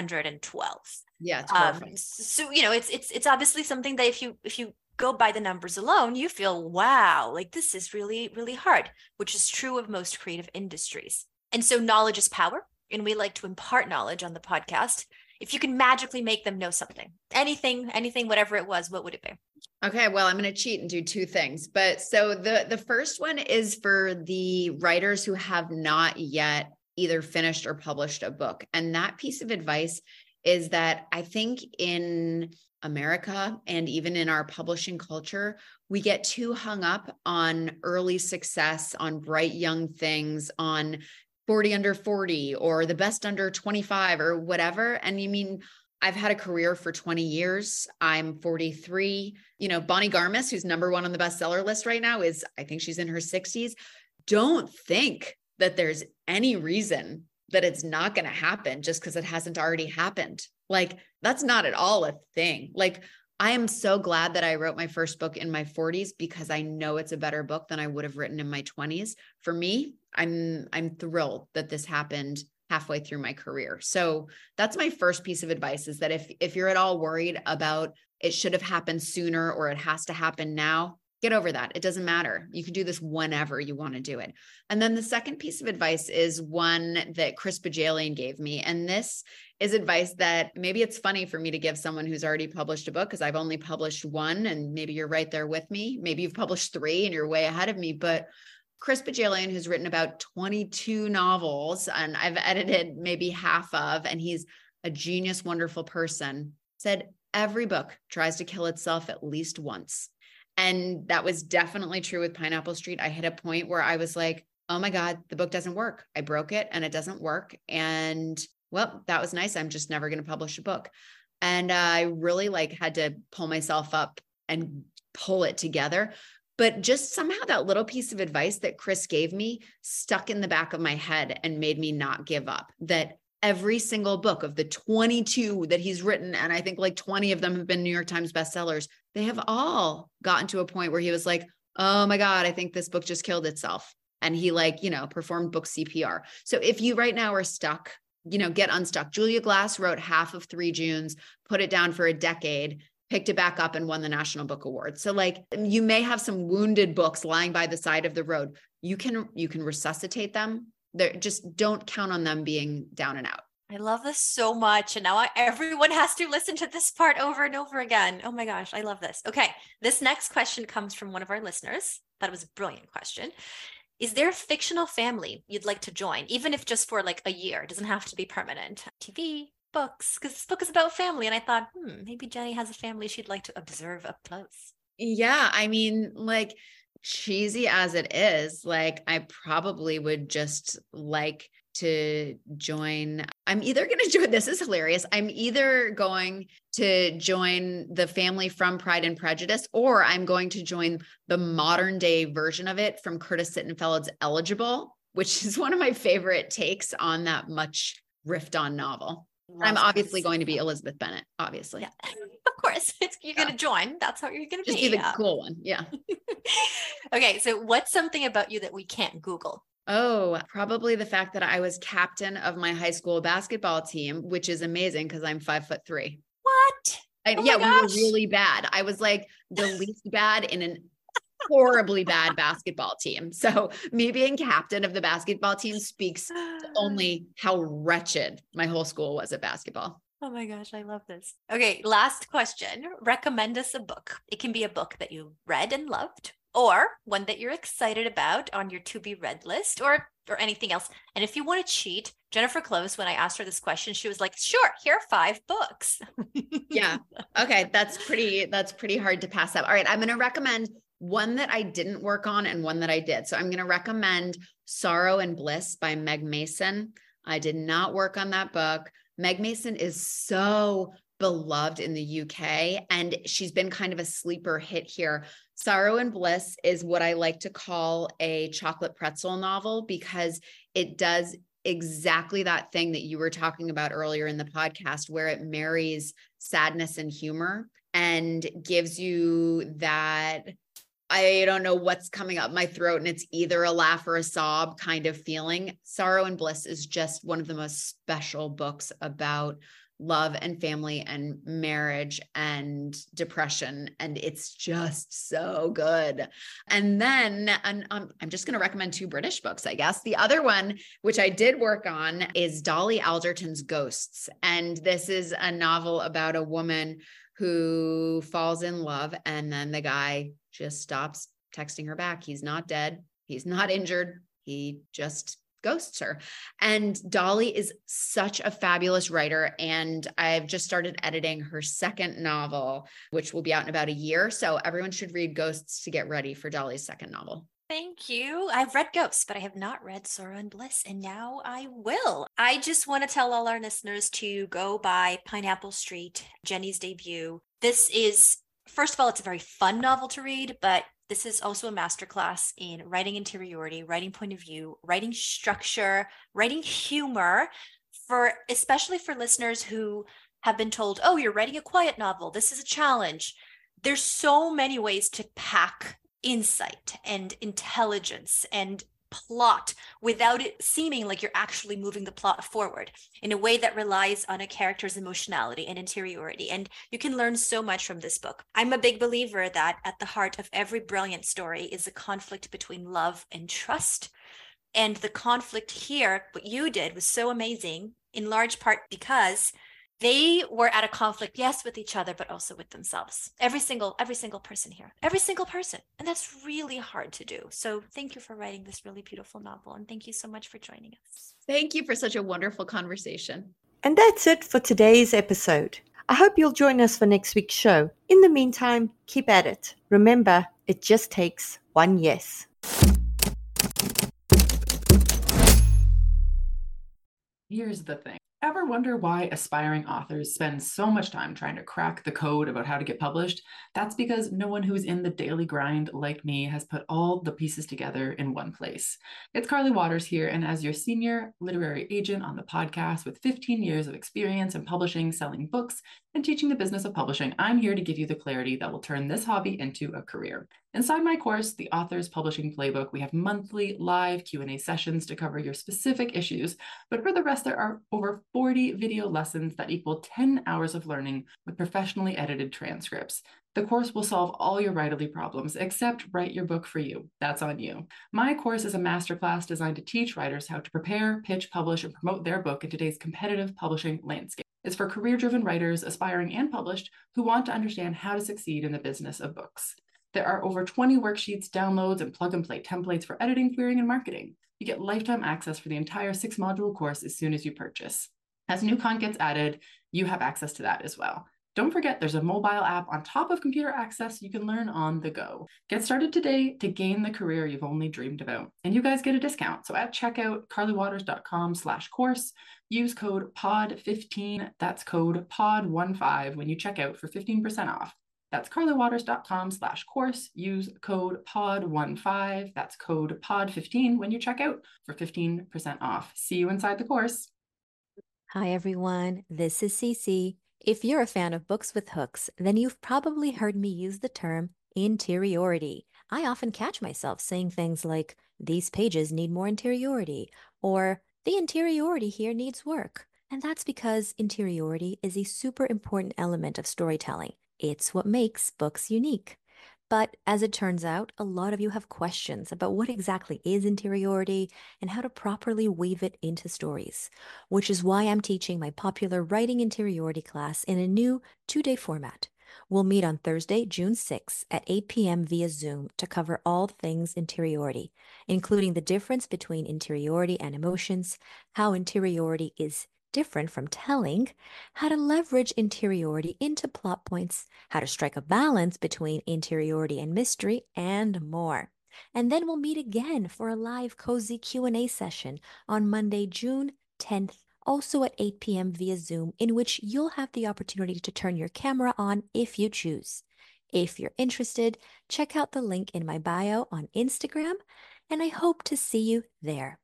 712. Yeah, it's perfect. So it's obviously something that if you go by the numbers alone, you feel, wow, like this is really, really hard, which is true of most creative industries. And so knowledge is power, and we like to impart knowledge on the podcast. If you can magically make them know something, anything, whatever it was, what would it be? Okay, well, I'm going to cheat and do 2 things. But so the first one is for the writers who have not yet either finished or published a book. And that piece of advice is that I think in America and even in our publishing culture, we get too hung up on early success, on bright young things, on 40 under 40 or the best under 25 or whatever. And I've had a career for 20 years. I'm 43. Bonnie Garmus, who's number 1 on the bestseller list right now, I think she's in her 60s. Don't think that there's any reason that it's not going to happen just because it hasn't already happened. Like, that's not at all a thing. Like, I am so glad that I wrote my first book in my 40s because I know it's a better book than I would have written in my 20s. For me, I'm thrilled that this happened halfway through my career. So that's my first piece of advice, is that if you're at all worried about it should have happened sooner or it has to happen now, get over that. It doesn't matter. You can do this whenever you want to do it. And then the second piece of advice is one that Chris Bajalian gave me. And this is advice that maybe it's funny for me to give someone who's already published a book, because I've only published 1, and maybe you're right there with me. Maybe you've published 3 and you're way ahead of me. But Chris Bajalian, who's written about 22 novels, and I've edited maybe half of, and he's a genius, wonderful person, said every book tries to kill itself at least once. And that was definitely true with Pineapple Street. I hit a point where I was like, oh my God, the book doesn't work. I broke it and it doesn't work. And well, that was nice. I'm just never going to publish a book. And I really had to pull myself up and pull it together. But just somehow that little piece of advice that Chris gave me stuck in the back of my head and made me not give up. That every single book of the 22 that he's written, and I think 20 of them have been New York Times bestsellers, they have all gotten to a point where he was like, oh my God, I think this book just killed itself. And he performed book CPR. So if you right now are stuck, get unstuck. Julia Glass wrote half of 3 Junes, put it down for a decade, picked it back up and won the National Book Award. So you may have some wounded books lying by the side of the road. You can resuscitate them. Just don't count on them being down and out. I love this so much. And now everyone has to listen to this part over and over again. Oh my gosh, I love this. Okay, this next question comes from one of our listeners. That was a brilliant question. Is there a fictional family you'd like to join, even if just for a year? It doesn't have to be permanent. TV, books, because this book is about family. And I thought, maybe Jenny has a family she'd like to observe up close. Yeah, cheesy as it is, I probably would just like to join. I'm either going to join, this is hilarious. I'm either going to join the family from Pride and Prejudice, or I'm going to join the modern day version of it from Curtis Sittenfeld's Eligible, which is one of my favorite takes on that much riffed on novel. I'm obviously going to be Elizabeth Bennet, obviously. Yeah. Of course, you're going to join. That's how you're going to be. Just be the cool one. Yeah. Okay. So what's something about you that we can't Google? Oh, probably the fact that I was captain of my high school basketball team, which is amazing because I'm 5'3". What? And Oh yeah, my we were gosh. really bad. I was like the least bad in an horribly bad basketball team. So me being captain of the basketball team speaks to only how wretched my whole school was at basketball. Oh my gosh, I love this. Okay, last question. Recommend us a book. It can be a book that you read and loved, or one that you're excited about on your to be read list, or anything else. And if you want to cheat, Jennifer Close, when I asked her this question, she was like, "Sure, here are 5 books." Yeah. Okay, that's pretty hard to pass up. All right, I'm going to recommend one that I didn't work on and one that I did. So I'm going to recommend Sorrow and Bliss by Meg Mason. I did not work on that book. Meg Mason is so beloved in the UK, and she's been kind of a sleeper hit here. Sorrow and Bliss is what I like to call a chocolate pretzel novel because it does exactly that thing that you were talking about earlier in the podcast, where it marries sadness and humor and gives you that, I don't know what's coming up my throat and it's either a laugh or a sob kind of feeling. Sorrow and Bliss is just one of the most special books about love and family and marriage and depression. And it's just so good. And then I'm just going to recommend 2 British books, I guess. The other one, which I did work on, is Dolly Alderton's Ghosts. And this is a novel about a woman who falls in love and then the guy just stops texting her back. He's not dead. He's not injured. He just ghosts her. And Dolly is such a fabulous writer. And I've just started editing her second novel, which will be out in about a year. So everyone should read Ghosts to get ready for Dolly's second novel. Thank you. I've read Ghosts, but I have not read Sorrow and Bliss, and now I will. I just want to tell all our listeners to go buy Pineapple Street, Jenny's debut. This is, first of all, it's a very fun novel to read, but this is also a masterclass in writing interiority, writing point of view, writing structure, writing humor, especially for listeners who have been told, oh, you're writing a quiet novel. This is a challenge. There's so many ways to pack insight and intelligence and plot without it seeming like you're actually moving the plot forward in a way that relies on a character's emotionality and interiority. And you can learn so much from this book. I'm a big believer that at the heart of every brilliant story is a conflict between love and trust. And the conflict here, what you did was so amazing, in large part because they were at a conflict, yes, with each other, but also with themselves. Every single person here, every single person. And that's really hard to do. So thank you for writing this really beautiful novel. And thank you so much for joining us. Thank you for such a wonderful conversation. And that's it for today's episode. I hope you'll join us for next week's show. In the meantime, keep at it. Remember, it just takes one yes. Here's the thing. Ever wonder why aspiring authors spend so much time trying to crack the code about how to get published? That's because no one who's in the daily grind like me has put all the pieces together in one place. It's Carly Waters here, and as your senior literary agent on the podcast with 15 years of experience in publishing, selling books, and teaching the business of publishing, I'm here to give you the clarity that will turn this hobby into a career. Inside my course, The Author's Publishing Playbook, we have monthly live Q&A sessions to cover your specific issues, but for the rest, there are over 40 video lessons that equal 10 hours of learning with professionally edited transcripts. The course will solve all your writerly problems, except write your book for you. That's on you. My course is a masterclass designed to teach writers how to prepare, pitch, publish, and promote their book in today's competitive publishing landscape. It's for career-driven writers, aspiring and published, who want to understand how to succeed in the business of books. There are over 20 worksheets, downloads, and plug-and-play templates for editing, querying, and marketing. You get lifetime access for the entire 6-module course as soon as you purchase. As new content gets added, you have access to that as well. Don't forget, there's a mobile app on top of computer access you can learn on the go. Get started today to gain the career you've only dreamed about. And you guys get a discount. So at checkout, carlywaters.com/course, use code POD15, that's code POD15 when you check out for 15% off. That's carlywaters.com/course, use code POD15, that's code POD15 when you check out for 15% off. See you inside the course. Hi, everyone. This is Cece. If you're a fan of books with hooks, then you've probably heard me use the term interiority. I often catch myself saying things like, these pages need more interiority, or the interiority here needs work. And that's because interiority is a super important element of storytelling. It's what makes books unique. But as it turns out, a lot of you have questions about what exactly is interiority and how to properly weave it into stories, which is why I'm teaching my popular writing interiority class in a new 2-day format. We'll meet on Thursday, June 6th at 8 p.m. via Zoom to cover all things interiority, including the difference between interiority and emotions, how interiority is different from telling, how to leverage interiority into plot points, how to strike a balance between interiority and mystery, and more. And then we'll meet again for a live cozy Q&A session on Monday, June 10th, also at 8 p.m. via Zoom, in which you'll have the opportunity to turn your camera on if you choose. If you're interested, check out the link in my bio on Instagram, and I hope to see you there.